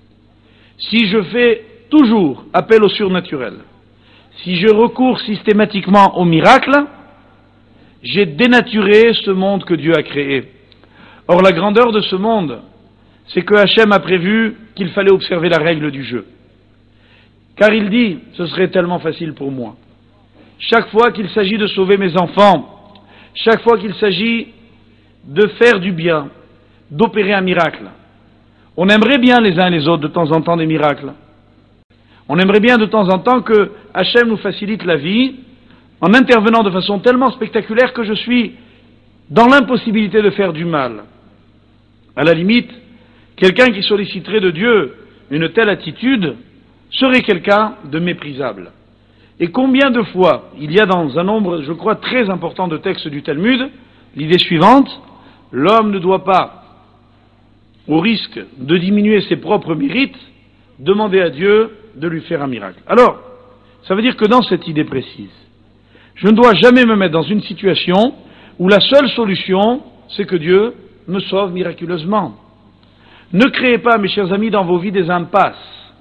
Si je fais toujours appel au surnaturel, si je recours systématiquement au miracle, j'ai dénaturé ce monde que Dieu a créé. Or, la grandeur de ce monde, c'est que Hachem a prévu qu'il fallait observer la règle du jeu. Car il dit, ce serait tellement facile pour moi. Chaque fois qu'il s'agit de sauver mes enfants, chaque fois qu'il s'agit de faire du bien, d'opérer un miracle, on aimerait bien les uns et les autres de temps en temps des miracles. On aimerait bien de temps en temps que Hachem nous facilite la vie en intervenant de façon tellement spectaculaire que je suis dans l'impossibilité de faire du mal. À la limite, quelqu'un qui solliciterait de Dieu une telle attitude serait quelqu'un de méprisable. Et combien de fois il y a dans un nombre, je crois, très important de textes du Talmud, l'idée suivante: l'homme ne doit pas, au risque de diminuer ses propres mérites, demander à Dieu de lui faire un miracle. Alors, ça veut dire que dans cette idée précise, je ne dois jamais me mettre dans une situation où la seule solution, c'est que Dieu me sauve miraculeusement. Ne créez pas, mes chers amis, dans vos vies des impasses.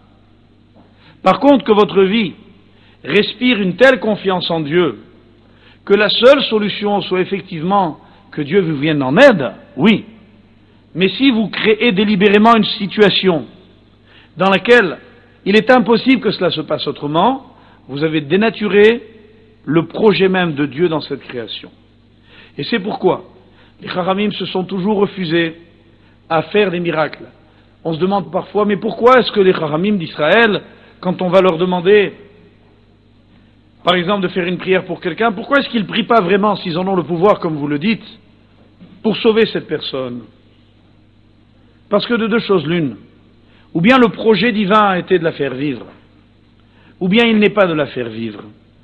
Par contre, que votre vie respire une telle confiance en Dieu que la seule solution soit effectivement que Dieu vous vienne en aide, oui. Mais si vous créez délibérément une situation dans laquelle il est impossible que cela se passe autrement, vous avez dénaturé le projet même de Dieu dans cette création. Et c'est pourquoi les Chachamim se sont toujours refusés à faire des miracles. On se demande parfois, mais pourquoi est-ce que les Chachamim d'Israël, quand on va leur demander, par exemple, de faire une prière pour quelqu'un, pourquoi est-ce qu'ils ne prient pas vraiment, s'ils en ont le pouvoir, comme vous le dites, pour sauver cette personne? Parce que de deux choses l'une, ou bien le projet divin a été de la faire vivre, ou bien il n'est pas de la faire vivre.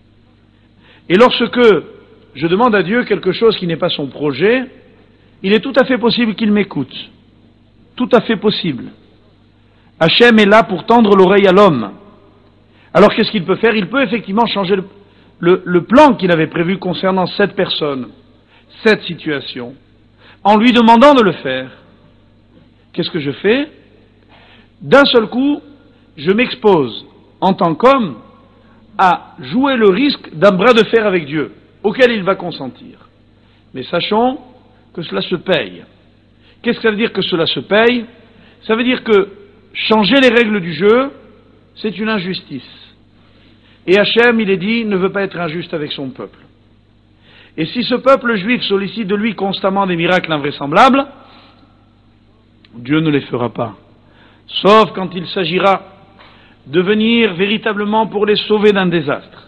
Et lorsque je demande à Dieu quelque chose qui n'est pas son projet, il est tout à fait possible qu'il m'écoute. Tout à fait possible. Hachem est là pour tendre l'oreille à l'homme. Alors qu'est-ce qu'il peut faire? Il peut effectivement changer le, le, le plan qu'il avait prévu concernant cette personne, cette situation, en lui demandant de le faire. Qu'est-ce que je fais? D'un seul coup, je m'expose en tant qu'homme à jouer le risque d'un bras de fer avec Dieu, auquel il va consentir. Mais sachons que cela se paye. Qu'est-ce que ça veut dire que cela se paye? Ça veut dire que changer les règles du jeu, c'est une injustice. Et Hachem, il est dit, ne veut pas être injuste avec son peuple. Et si ce peuple juif sollicite de lui constamment des miracles invraisemblables, Dieu ne les fera pas. Sauf quand il s'agira de venir véritablement pour les sauver d'un désastre,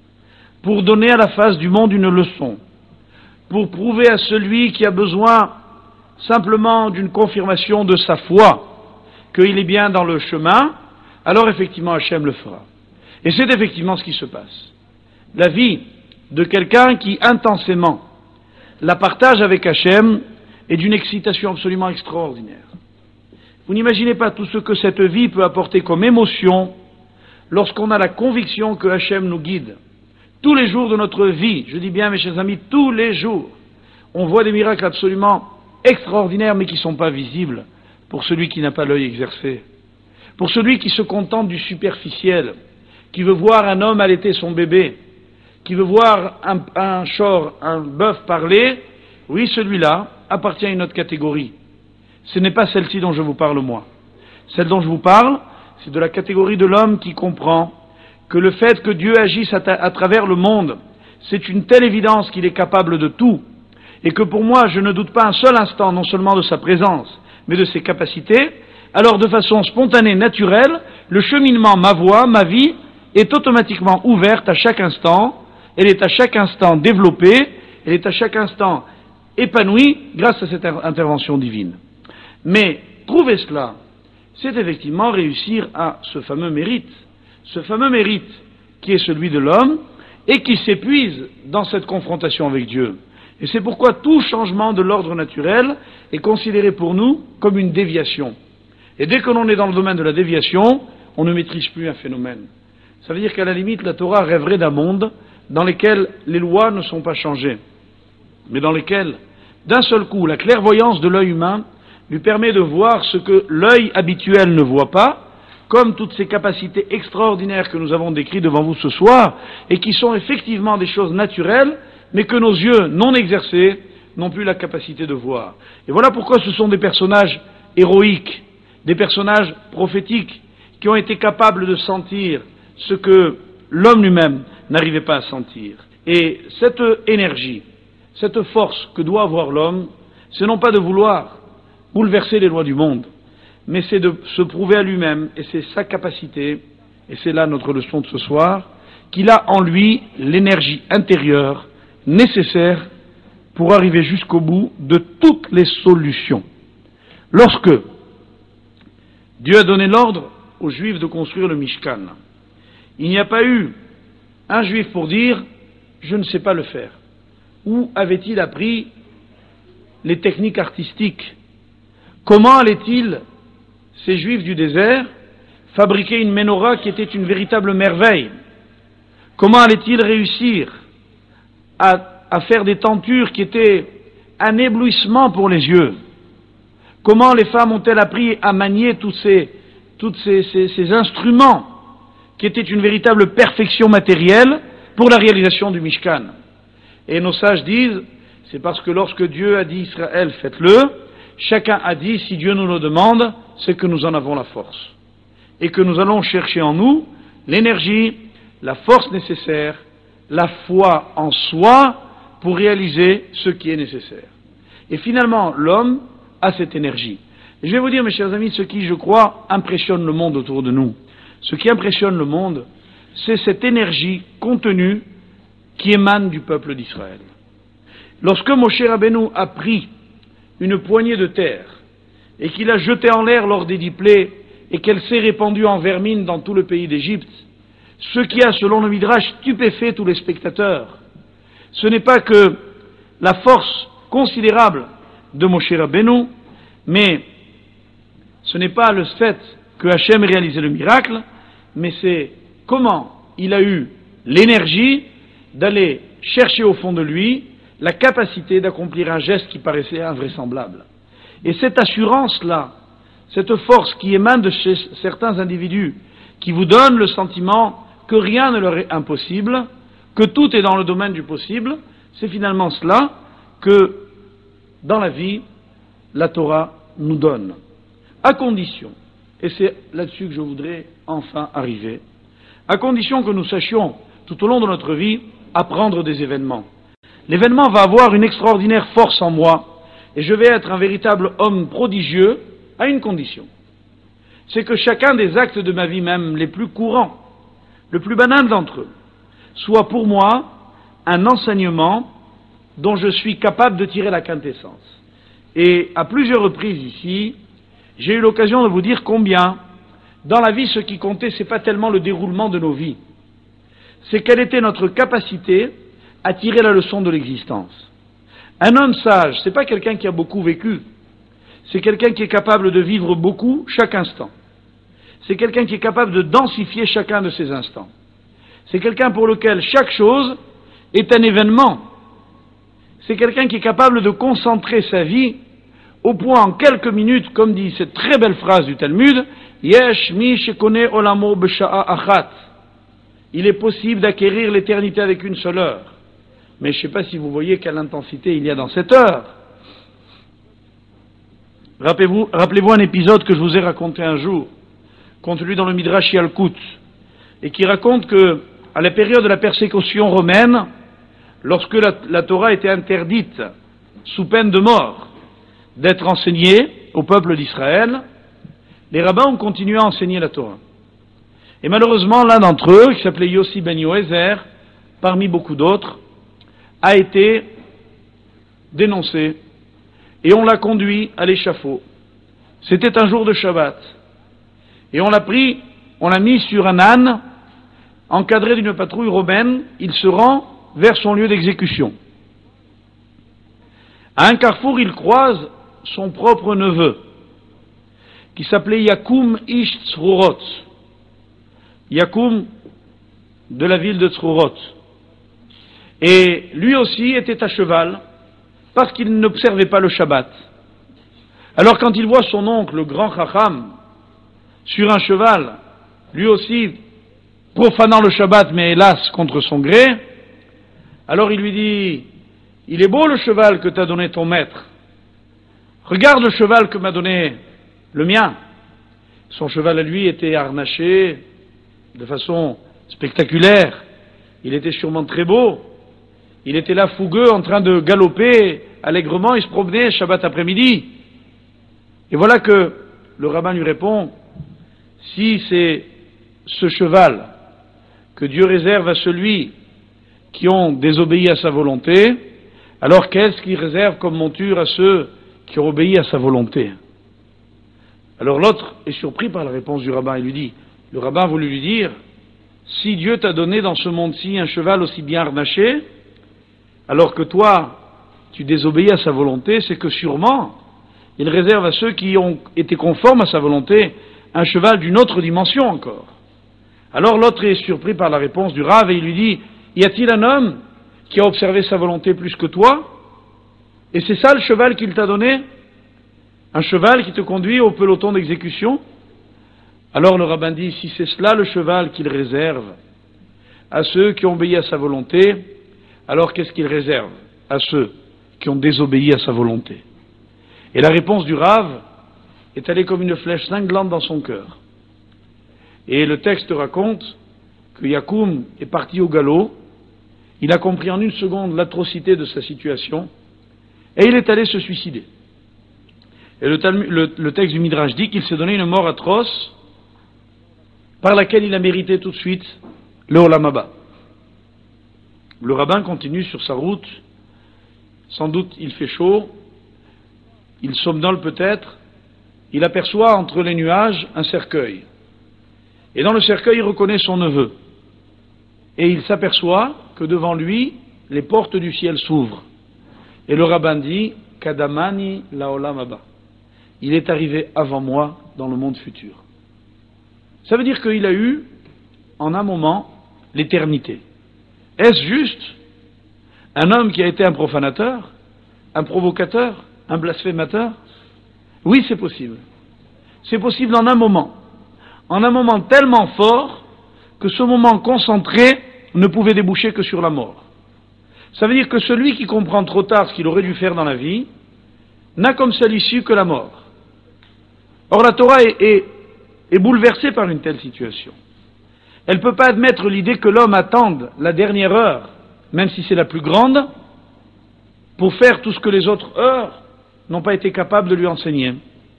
pour donner à la face du monde une leçon, pour prouver à celui qui a besoin simplement d'une confirmation de sa foi qu'il est bien dans le chemin, alors effectivement Hachem le fera. Et c'est effectivement ce qui se passe. La vie de quelqu'un qui intensément la partage avec Hachem est d'une excitation absolument extraordinaire. Vous n'imaginez pas tout ce que cette vie peut apporter comme émotion lorsqu'on a la conviction que Hachem nous guide. Tous les jours de notre vie, je dis bien mes chers amis, tous les jours, on voit des miracles absolument extraordinaires mais qui ne sont pas visibles pour celui qui n'a pas l'œil exercé. Pour celui qui se contente du superficiel, qui veut voir un homme allaiter son bébé, qui veut voir un, un chor, un bœuf parler, oui, celui-là appartient à une autre catégorie. Ce n'est pas celle-ci dont je vous parle moi. Celle dont je vous parle, c'est de la catégorie de l'homme qui comprend que le fait que Dieu agisse à, ta, à travers le monde, c'est une telle évidence qu'il est capable de tout, et que pour moi, je ne doute pas un seul instant non seulement de sa présence, mais de ses capacités. Alors de façon spontanée, naturelle, le cheminement, ma voie, ma vie, est automatiquement ouverte à chaque instant, elle est à chaque instant développée, elle est à chaque instant épanouie grâce à cette intervention divine. Mais trouver cela, c'est effectivement réussir à ce fameux mérite, ce fameux mérite qui est celui de l'homme et qui s'épuise dans cette confrontation avec Dieu. Et c'est pourquoi tout changement de l'ordre naturel est considéré pour nous comme une déviation. Et dès que l'on est dans le domaine de la déviation, on ne maîtrise plus un phénomène. Ça veut dire qu'à la limite, la Torah rêverait d'un monde dans lequel les lois ne sont pas changées, mais dans lequel, d'un seul coup, la clairvoyance de l'œil humain lui permet de voir ce que l'œil habituel ne voit pas, comme toutes ces capacités extraordinaires que nous avons décrites devant vous ce soir, et qui sont effectivement des choses naturelles, mais que nos yeux non exercés n'ont plus la capacité de voir. Et voilà pourquoi ce sont des personnages héroïques, des personnages prophétiques, qui ont été capables de sentir ce que l'homme lui-même n'arrivait pas à sentir. Et cette énergie, cette force que doit avoir l'homme, c'est non pas de vouloir bouleverser les lois du monde, mais c'est de se prouver à lui-même, et c'est sa capacité et c'est là notre leçon de ce soir, qu'il a en lui l'énergie intérieure nécessaire pour arriver jusqu'au bout de toutes les solutions. Lorsque Dieu a donné l'ordre aux Juifs de construire le Mishkan, il n'y a pas eu un Juif pour dire « je ne sais pas le faire ». Où avait-il appris les techniques artistiques? Comment allait-il, ces Juifs du désert, fabriquer une menorah qui était une véritable merveille? Comment allait-il réussir à, à faire des tentures qui étaient un éblouissement pour les yeux? Comment les femmes ont-elles appris à manier tous ces, tous ces, ces, ces instruments qui étaient une véritable perfection matérielle pour la réalisation du Mishkan? Et nos sages disent, c'est parce que lorsque Dieu a dit Israël, faites-le, chacun a dit, si Dieu nous le demande, c'est que nous en avons la force. Et que nous allons chercher en nous l'énergie, la force nécessaire, la foi en soi pour réaliser ce qui est nécessaire. Et finalement, l'homme a cette énergie. Et je vais vous dire, mes chers amis, ce qui, je crois, impressionne le monde autour de nous. Ce qui impressionne le monde, c'est cette énergie contenue qui émane du peuple d'Israël. Lorsque Moshe Rabbeinu a pris une poignée de terre et qu'il a jeté en l'air lors des dix plaies et qu'elle s'est répandue en vermine dans tout le pays d'Égypte, ce qui a, selon le Midrash, stupéfait tous les spectateurs, ce n'est pas que la force considérable de Moshe Rabbeinu, mais ce n'est pas le fait que Hachem ait réalisé le miracle, mais c'est comment il a eu l'énergie d'aller chercher au fond de lui la capacité d'accomplir un geste qui paraissait invraisemblable. Et cette assurance-là, cette force qui émane de chez certains individus, qui vous donne le sentiment que rien ne leur est impossible, que tout est dans le domaine du possible, c'est finalement cela que, dans la vie, la Torah nous donne. À condition, et c'est là-dessus que je voudrais enfin arriver, à condition que nous sachions, tout au long de notre vie, apprendre des événements. L'événement va avoir une extraordinaire force en moi, et je vais être un véritable homme prodigieux, à une condition. C'est que chacun des actes de ma vie, même les plus courants, le plus banal d'entre eux, soit pour moi un enseignement dont je suis capable de tirer la quintessence. Et à plusieurs reprises ici, j'ai eu l'occasion de vous dire combien, dans la vie, ce qui comptait, ce n'est pas tellement le déroulement de nos vies, c'est quelle était notre capacité à tirer la leçon de l'existence. Un homme sage, ce n'est pas quelqu'un qui a beaucoup vécu, c'est quelqu'un qui est capable de vivre beaucoup chaque instant. C'est quelqu'un qui est capable de densifier chacun de ses instants. C'est quelqu'un pour lequel chaque chose est un événement. C'est quelqu'un qui est capable de concentrer sa vie au point en quelques minutes, comme dit cette très belle phrase du Talmud, Yesh mi shekone olamo b'sha'a achat. Il est possible d'acquérir l'éternité avec une seule heure. Mais je ne sais pas si vous voyez quelle intensité il y a dans cette heure. Rappelez-vous, rappelez-vous un épisode que je vous ai raconté un jour, contenu dans le Midrash Yalkut, et qui raconte que, à la période de la persécution romaine, lorsque la, la Torah était interdite, sous peine de mort, d'être enseignée au peuple d'Israël, les rabbins ont continué à enseigner la Torah. Et malheureusement, l'un d'entre eux, qui s'appelait Yossi ben Yoézer, parmi beaucoup d'autres, a été dénoncé, et on l'a conduit à l'échafaud. C'était un jour de Shabbat. Et on l'a pris, on l'a mis sur un âne, encadré d'une patrouille romaine, il se rend vers son lieu d'exécution. À un carrefour, il croise son propre neveu, qui s'appelait Yakoum Ish Tzrurot. Yakoum, de la ville de Tzrurot. Et lui aussi était à cheval, parce qu'il n'observait pas le Shabbat. Alors quand il voit son oncle, le grand Chacham, sur un cheval, lui aussi profanant le Shabbat, mais hélas contre son gré, alors il lui dit, il est beau le cheval que t'a donné ton maître. Regarde le cheval que m'a donné le mien. Son cheval à lui était harnaché de façon spectaculaire. Il était sûrement très beau. Il était là fougueux, en train de galoper allègrement, il se promenait Shabbat après-midi. Et voilà que le rabbin lui répond, si c'est ce cheval que Dieu réserve à celui qui ont désobéi à sa volonté, alors qu'est-ce qu'il réserve comme monture à ceux qui ont obéi à sa volonté? Alors l'autre est surpris par la réponse du rabbin. Il lui dit, le rabbin a voulu lui dire, si Dieu t'a donné dans ce monde-ci un cheval aussi bien harnaché, alors que toi, tu désobéis à sa volonté, c'est que sûrement, il réserve à ceux qui ont été conformes à sa volonté un cheval d'une autre dimension encore. Alors l'autre est surpris par la réponse du Rav et il lui dit, y a-t-il un homme qui a observé sa volonté plus que toi? Et c'est ça le cheval qu'il t'a donné? Un cheval qui te conduit au peloton d'exécution? Alors le rabbin dit, si c'est cela le cheval qu'il réserve à ceux qui ont obéi à sa volonté, alors qu'est-ce qu'il réserve à ceux qui ont désobéi à sa volonté? Et la réponse du Rav est allée comme une flèche cinglante dans son cœur. Et le texte raconte que Yacoum est parti au galop, il a compris en une seconde l'atrocité de sa situation, et il est allé se suicider. Et le, le, le texte du Midrash dit qu'il s'est donné une mort atroce, par laquelle il a mérité tout de suite le Olam Haba. Le rabbin continue sur sa route, sans doute il fait chaud, il somnole peut-être, il aperçoit entre les nuages un cercueil. Et dans le cercueil, il reconnaît son neveu. Et il s'aperçoit que devant lui, les portes du ciel s'ouvrent. Et le rabbin dit, Kadamani la Olam Haba. Il est arrivé avant moi dans le monde futur. Ça veut dire qu'il a eu, en un moment, l'éternité. Est-ce juste un homme qui a été un profanateur, un provocateur, un blasphémateur? Oui, c'est possible. C'est possible en un moment. En un moment tellement fort que ce moment concentré ne pouvait déboucher que sur la mort. Ça veut dire que celui qui comprend trop tard ce qu'il aurait dû faire dans la vie n'a comme seule issue que la mort. Or la Torah est, est, est bouleversée par une telle situation. Elle ne peut pas admettre l'idée que l'homme attende la dernière heure, même si c'est la plus grande, pour faire tout ce que les autres heures n'ont pas été capables de lui enseigner.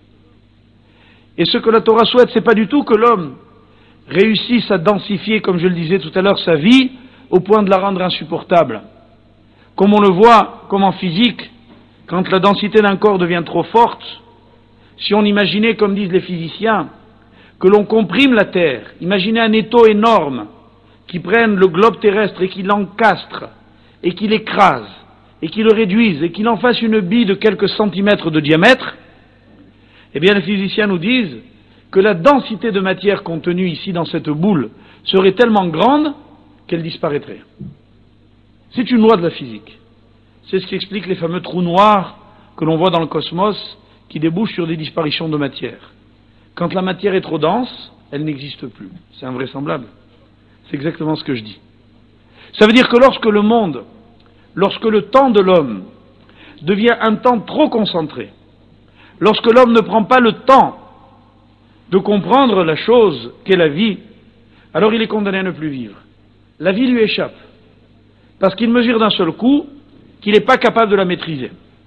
Et ce que la Torah souhaite, c'est pas du tout que l'homme réussisse à densifier, comme je le disais tout à l'heure, sa vie au point de la rendre insupportable. Comme on le voit, comme en physique, quand la densité d'un corps devient trop forte, si on imaginait, comme disent les physiciens, que l'on comprime la Terre, imaginez un étau énorme qui prenne le globe terrestre et qui l'encastre, et qui l'écrase, et qui le réduise, et qu'il en fasse une bille de quelques centimètres de diamètre, eh bien les physiciens nous disent que la densité de matière contenue ici dans cette boule serait tellement grande qu'elle disparaîtrait. C'est une loi de la physique. C'est ce qui explique les fameux trous noirs que l'on voit dans le cosmos qui débouchent sur des disparitions de matière. Quand la matière est trop dense, elle n'existe plus. C'est invraisemblable. C'est exactement ce que je dis. Ça veut dire que lorsque le monde, lorsque le temps de l'homme devient un temps trop concentré, lorsque l'homme ne prend pas le temps de comprendre la chose qu'est la vie, alors il est condamné à ne plus vivre. La vie lui échappe, parce qu'il mesure d'un seul coup qu'il n'est pas capable de la maîtriser.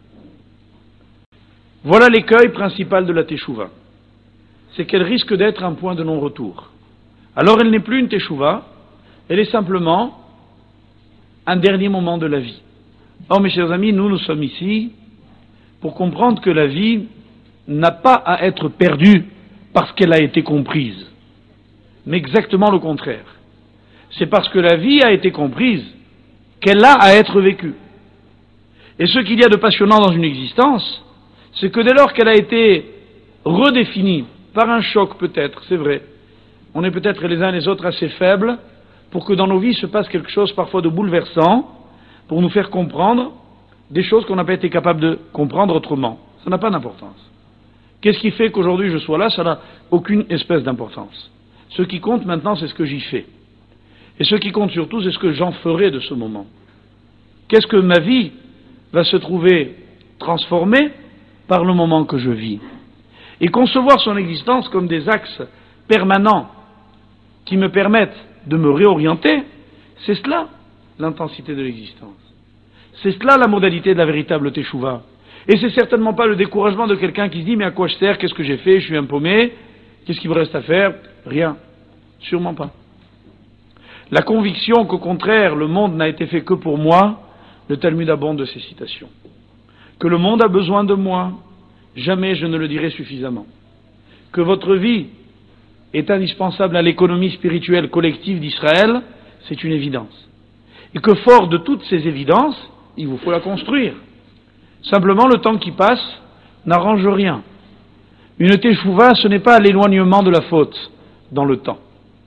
Voilà l'écueil principal de la teshuva. C'est qu'elle risque d'être un point de non-retour. Alors elle n'est plus une teshuva, elle est simplement un dernier moment de la vie. Or mes chers amis, nous nous sommes ici pour comprendre que la vie n'a pas à être perdue parce qu'elle a été comprise, mais exactement le contraire. C'est parce que la vie a été comprise qu'elle a à être vécue. Et ce qu'il y a de passionnant dans une existence, c'est que dès lors qu'elle a été redéfinie par un choc peut-être, c'est vrai, on est peut-être les uns et les autres assez faibles pour que dans nos vies se passe quelque chose parfois de bouleversant, pour nous faire comprendre des choses qu'on n'a pas été capable de comprendre autrement. Ça n'a pas d'importance. Qu'est-ce qui fait qu'aujourd'hui je sois là? Ça n'a aucune espèce d'importance. Ce qui compte maintenant, c'est ce que j'y fais. Et ce qui compte surtout, c'est ce que j'en ferai de ce moment. Qu'est-ce que ma vie va se trouver transformée par le moment que je vis? Et concevoir son existence comme des axes permanents qui me permettent de me réorienter, c'est cela l'intensité de l'existence. C'est cela la modalité de la véritable teshuva. Et c'est certainement pas le découragement de quelqu'un qui se dit mais à quoi je sers, qu'est-ce que j'ai fait, je suis un paumé, qu'est-ce qu'il me reste à faire? Rien. Sûrement pas. La conviction qu'au contraire, le monde n'a été fait que pour moi, le Talmud abonde de ces citations. Que le monde a besoin de moi, jamais je ne le dirai suffisamment. Que votre vie est indispensable à l'économie spirituelle collective d'Israël, c'est une évidence. Et que fort de toutes ces évidences, il vous faut la construire. Simplement, le temps qui passe n'arrange rien. Une teshuva, ce n'est pas l'éloignement de la faute dans le temps.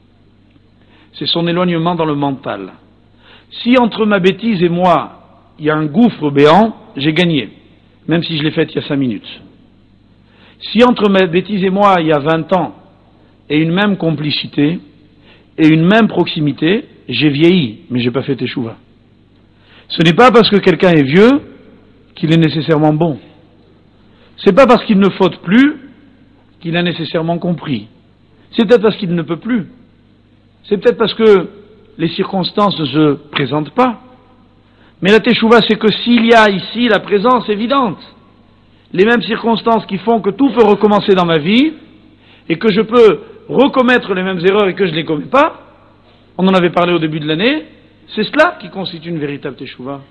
C'est son éloignement dans le mental. Si entre ma bêtise et moi, il y a un gouffre béant, j'ai gagné, même si je l'ai fait il y a cinq minutes. Si entre ma bêtise et moi, il y a vingt ans, et une même complicité, et une même proximité, j'ai vieilli, mais j'ai pas fait teshuva. Ce n'est pas parce que quelqu'un est vieux qu'il est nécessairement bon. C'est pas parce qu'il ne faute plus qu'il a nécessairement compris. C'est peut-être parce qu'il ne peut plus. C'est peut-être parce que les circonstances ne se présentent pas. Mais la teshuva, c'est que s'il y a ici la présence évidente, les mêmes circonstances qui font que tout peut recommencer dans ma vie, et que je peux recommettre les mêmes erreurs et que je ne les commets pas, on en avait parlé au début de l'année, c'est cela qui constitue une véritable teshuva.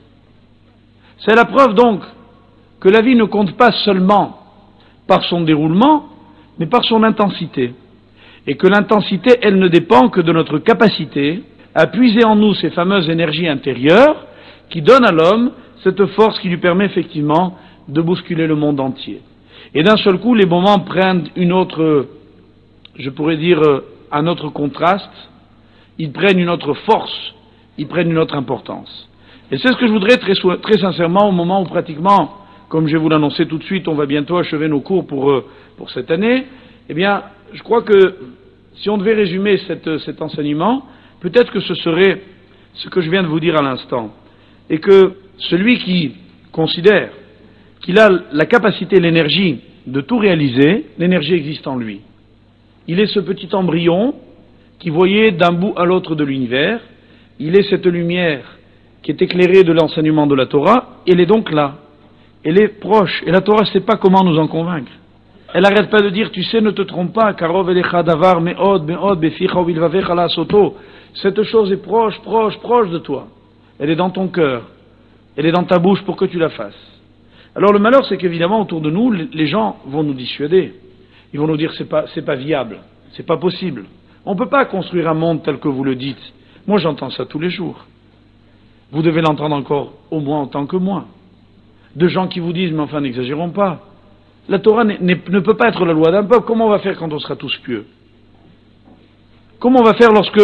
C'est la preuve donc que la vie ne compte pas seulement par son déroulement, mais par son intensité. Et que l'intensité, elle ne dépend que de notre capacité à puiser en nous ces fameuses énergies intérieures qui donnent à l'homme cette force qui lui permet effectivement de bousculer le monde entier. Et d'un seul coup, les moments prennent une autre, je pourrais dire, un autre contraste, ils prennent une autre force, ils prennent une autre importance. Et c'est ce que je voudrais très, très sincèrement au moment où pratiquement, comme je vais vous l'annoncer tout de suite, on va bientôt achever nos cours pour, pour cette année, eh bien, je crois que si on devait résumer cette, cet enseignement, peut-être que ce serait ce que je viens de vous dire à l'instant. Et que celui qui considère qu'il a la capacité, l'énergie de tout réaliser, l'énergie existe en lui. Il est ce petit embryon qui voyait d'un bout à l'autre de l'univers, il est cette lumière qui est éclairée de l'enseignement de la Torah, elle est donc là, elle est proche, et la Torah ne sait pas comment nous en convaincre. Elle n'arrête pas de dire, tu sais, ne te trompe pas, karov elecha davar me'od me'od beficha uvilvavecha la'asoto. Cette chose est proche, proche, proche de toi. Elle est dans ton cœur. Elle est dans ta bouche pour que tu la fasses. Alors le malheur, c'est qu'évidemment, autour de nous, les gens vont nous dissuader. Ils vont nous dire, c'est pas, c'est pas viable, c'est pas possible. On ne peut pas construire un monde tel que vous le dites. Moi, j'entends ça tous les jours. Vous devez l'entendre encore au moins autant que moi. De gens qui vous disent, mais enfin, n'exagérons pas. La Torah n'est, n'est, ne peut pas être la loi d'un peuple. Comment on va faire quand on sera tous pieux? Comment on va faire lorsque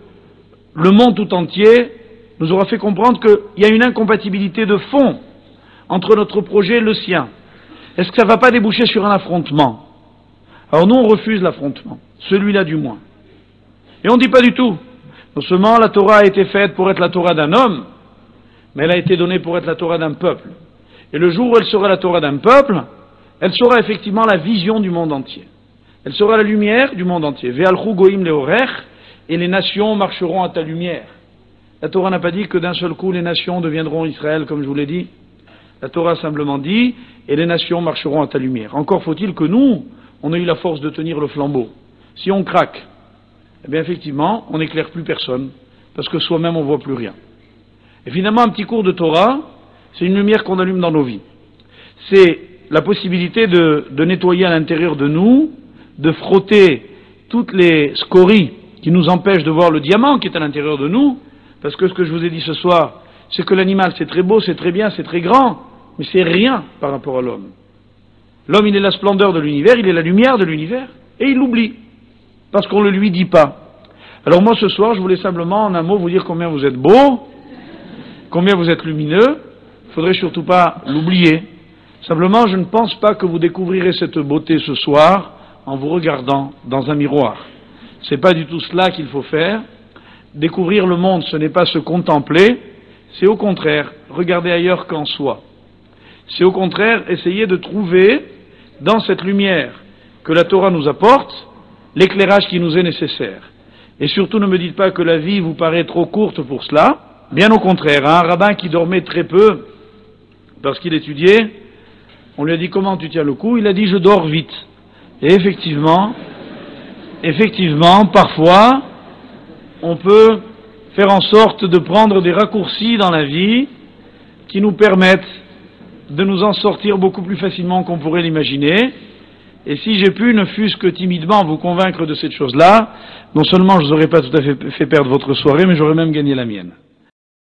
le monde tout entier nous aura fait comprendre qu'il y a une incompatibilité de fond entre notre projet et le sien? Est-ce que ça ne va pas déboucher sur un affrontement? Alors nous, on refuse l'affrontement, celui-là du moins. Et on ne dit pas du tout. Non seulement la Torah a été faite pour être la Torah d'un homme, mais elle a été donnée pour être la Torah d'un peuple. Et le jour où elle sera la Torah d'un peuple, elle sera effectivement la vision du monde entier. Elle sera la lumière du monde entier. Ve'alchu goim leorech, et les nations marcheront à ta lumière. La Torah n'a pas dit que d'un seul coup les nations deviendront Israël, comme je vous l'ai dit. La Torah simplement dit, et les nations marcheront à ta lumière. Encore faut-il que nous, on ait eu la force de tenir le flambeau. Si on craque, eh bien effectivement, on n'éclaire plus personne, parce que soi-même on voit plus rien. Et finalement, un petit cours de Torah, c'est une lumière qu'on allume dans nos vies. C'est la possibilité de, de nettoyer à l'intérieur de nous, de frotter toutes les scories qui nous empêchent de voir le diamant qui est à l'intérieur de nous, parce que ce que je vous ai dit ce soir, c'est que l'animal c'est très beau, c'est très bien, c'est très grand, mais c'est rien par rapport à l'homme. L'homme, il est la splendeur de l'univers, il est la lumière de l'univers, et il l'oublie, parce qu'on ne le lui dit pas. Alors moi ce soir, je voulais simplement en un mot vous dire combien vous êtes beau, combien vous êtes lumineux. Il ne faudrait surtout pas l'oublier. Simplement, je ne pense pas que vous découvrirez cette beauté ce soir en vous regardant dans un miroir. Ce n'est pas du tout cela qu'il faut faire. Découvrir le monde, ce n'est pas se contempler, c'est au contraire regarder ailleurs qu'en soi. C'est au contraire essayer de trouver dans cette lumière que la Torah nous apporte l'éclairage qui nous est nécessaire. Et surtout, ne me dites pas que la vie vous paraît trop courte pour cela. Bien au contraire, un rabbin qui dormait très peu parce qu'il étudiait, on lui a dit comment tu tiens le coup, il a dit je dors vite. Et effectivement, effectivement, parfois, on peut faire en sorte de prendre des raccourcis dans la vie qui nous permettent de nous en sortir beaucoup plus facilement qu'on pourrait l'imaginer. Et si j'ai pu, ne fût-ce que timidement, vous convaincre de cette chose-là, non seulement je vous aurais pas tout à fait fait perdre votre soirée, mais j'aurais même gagné la mienne.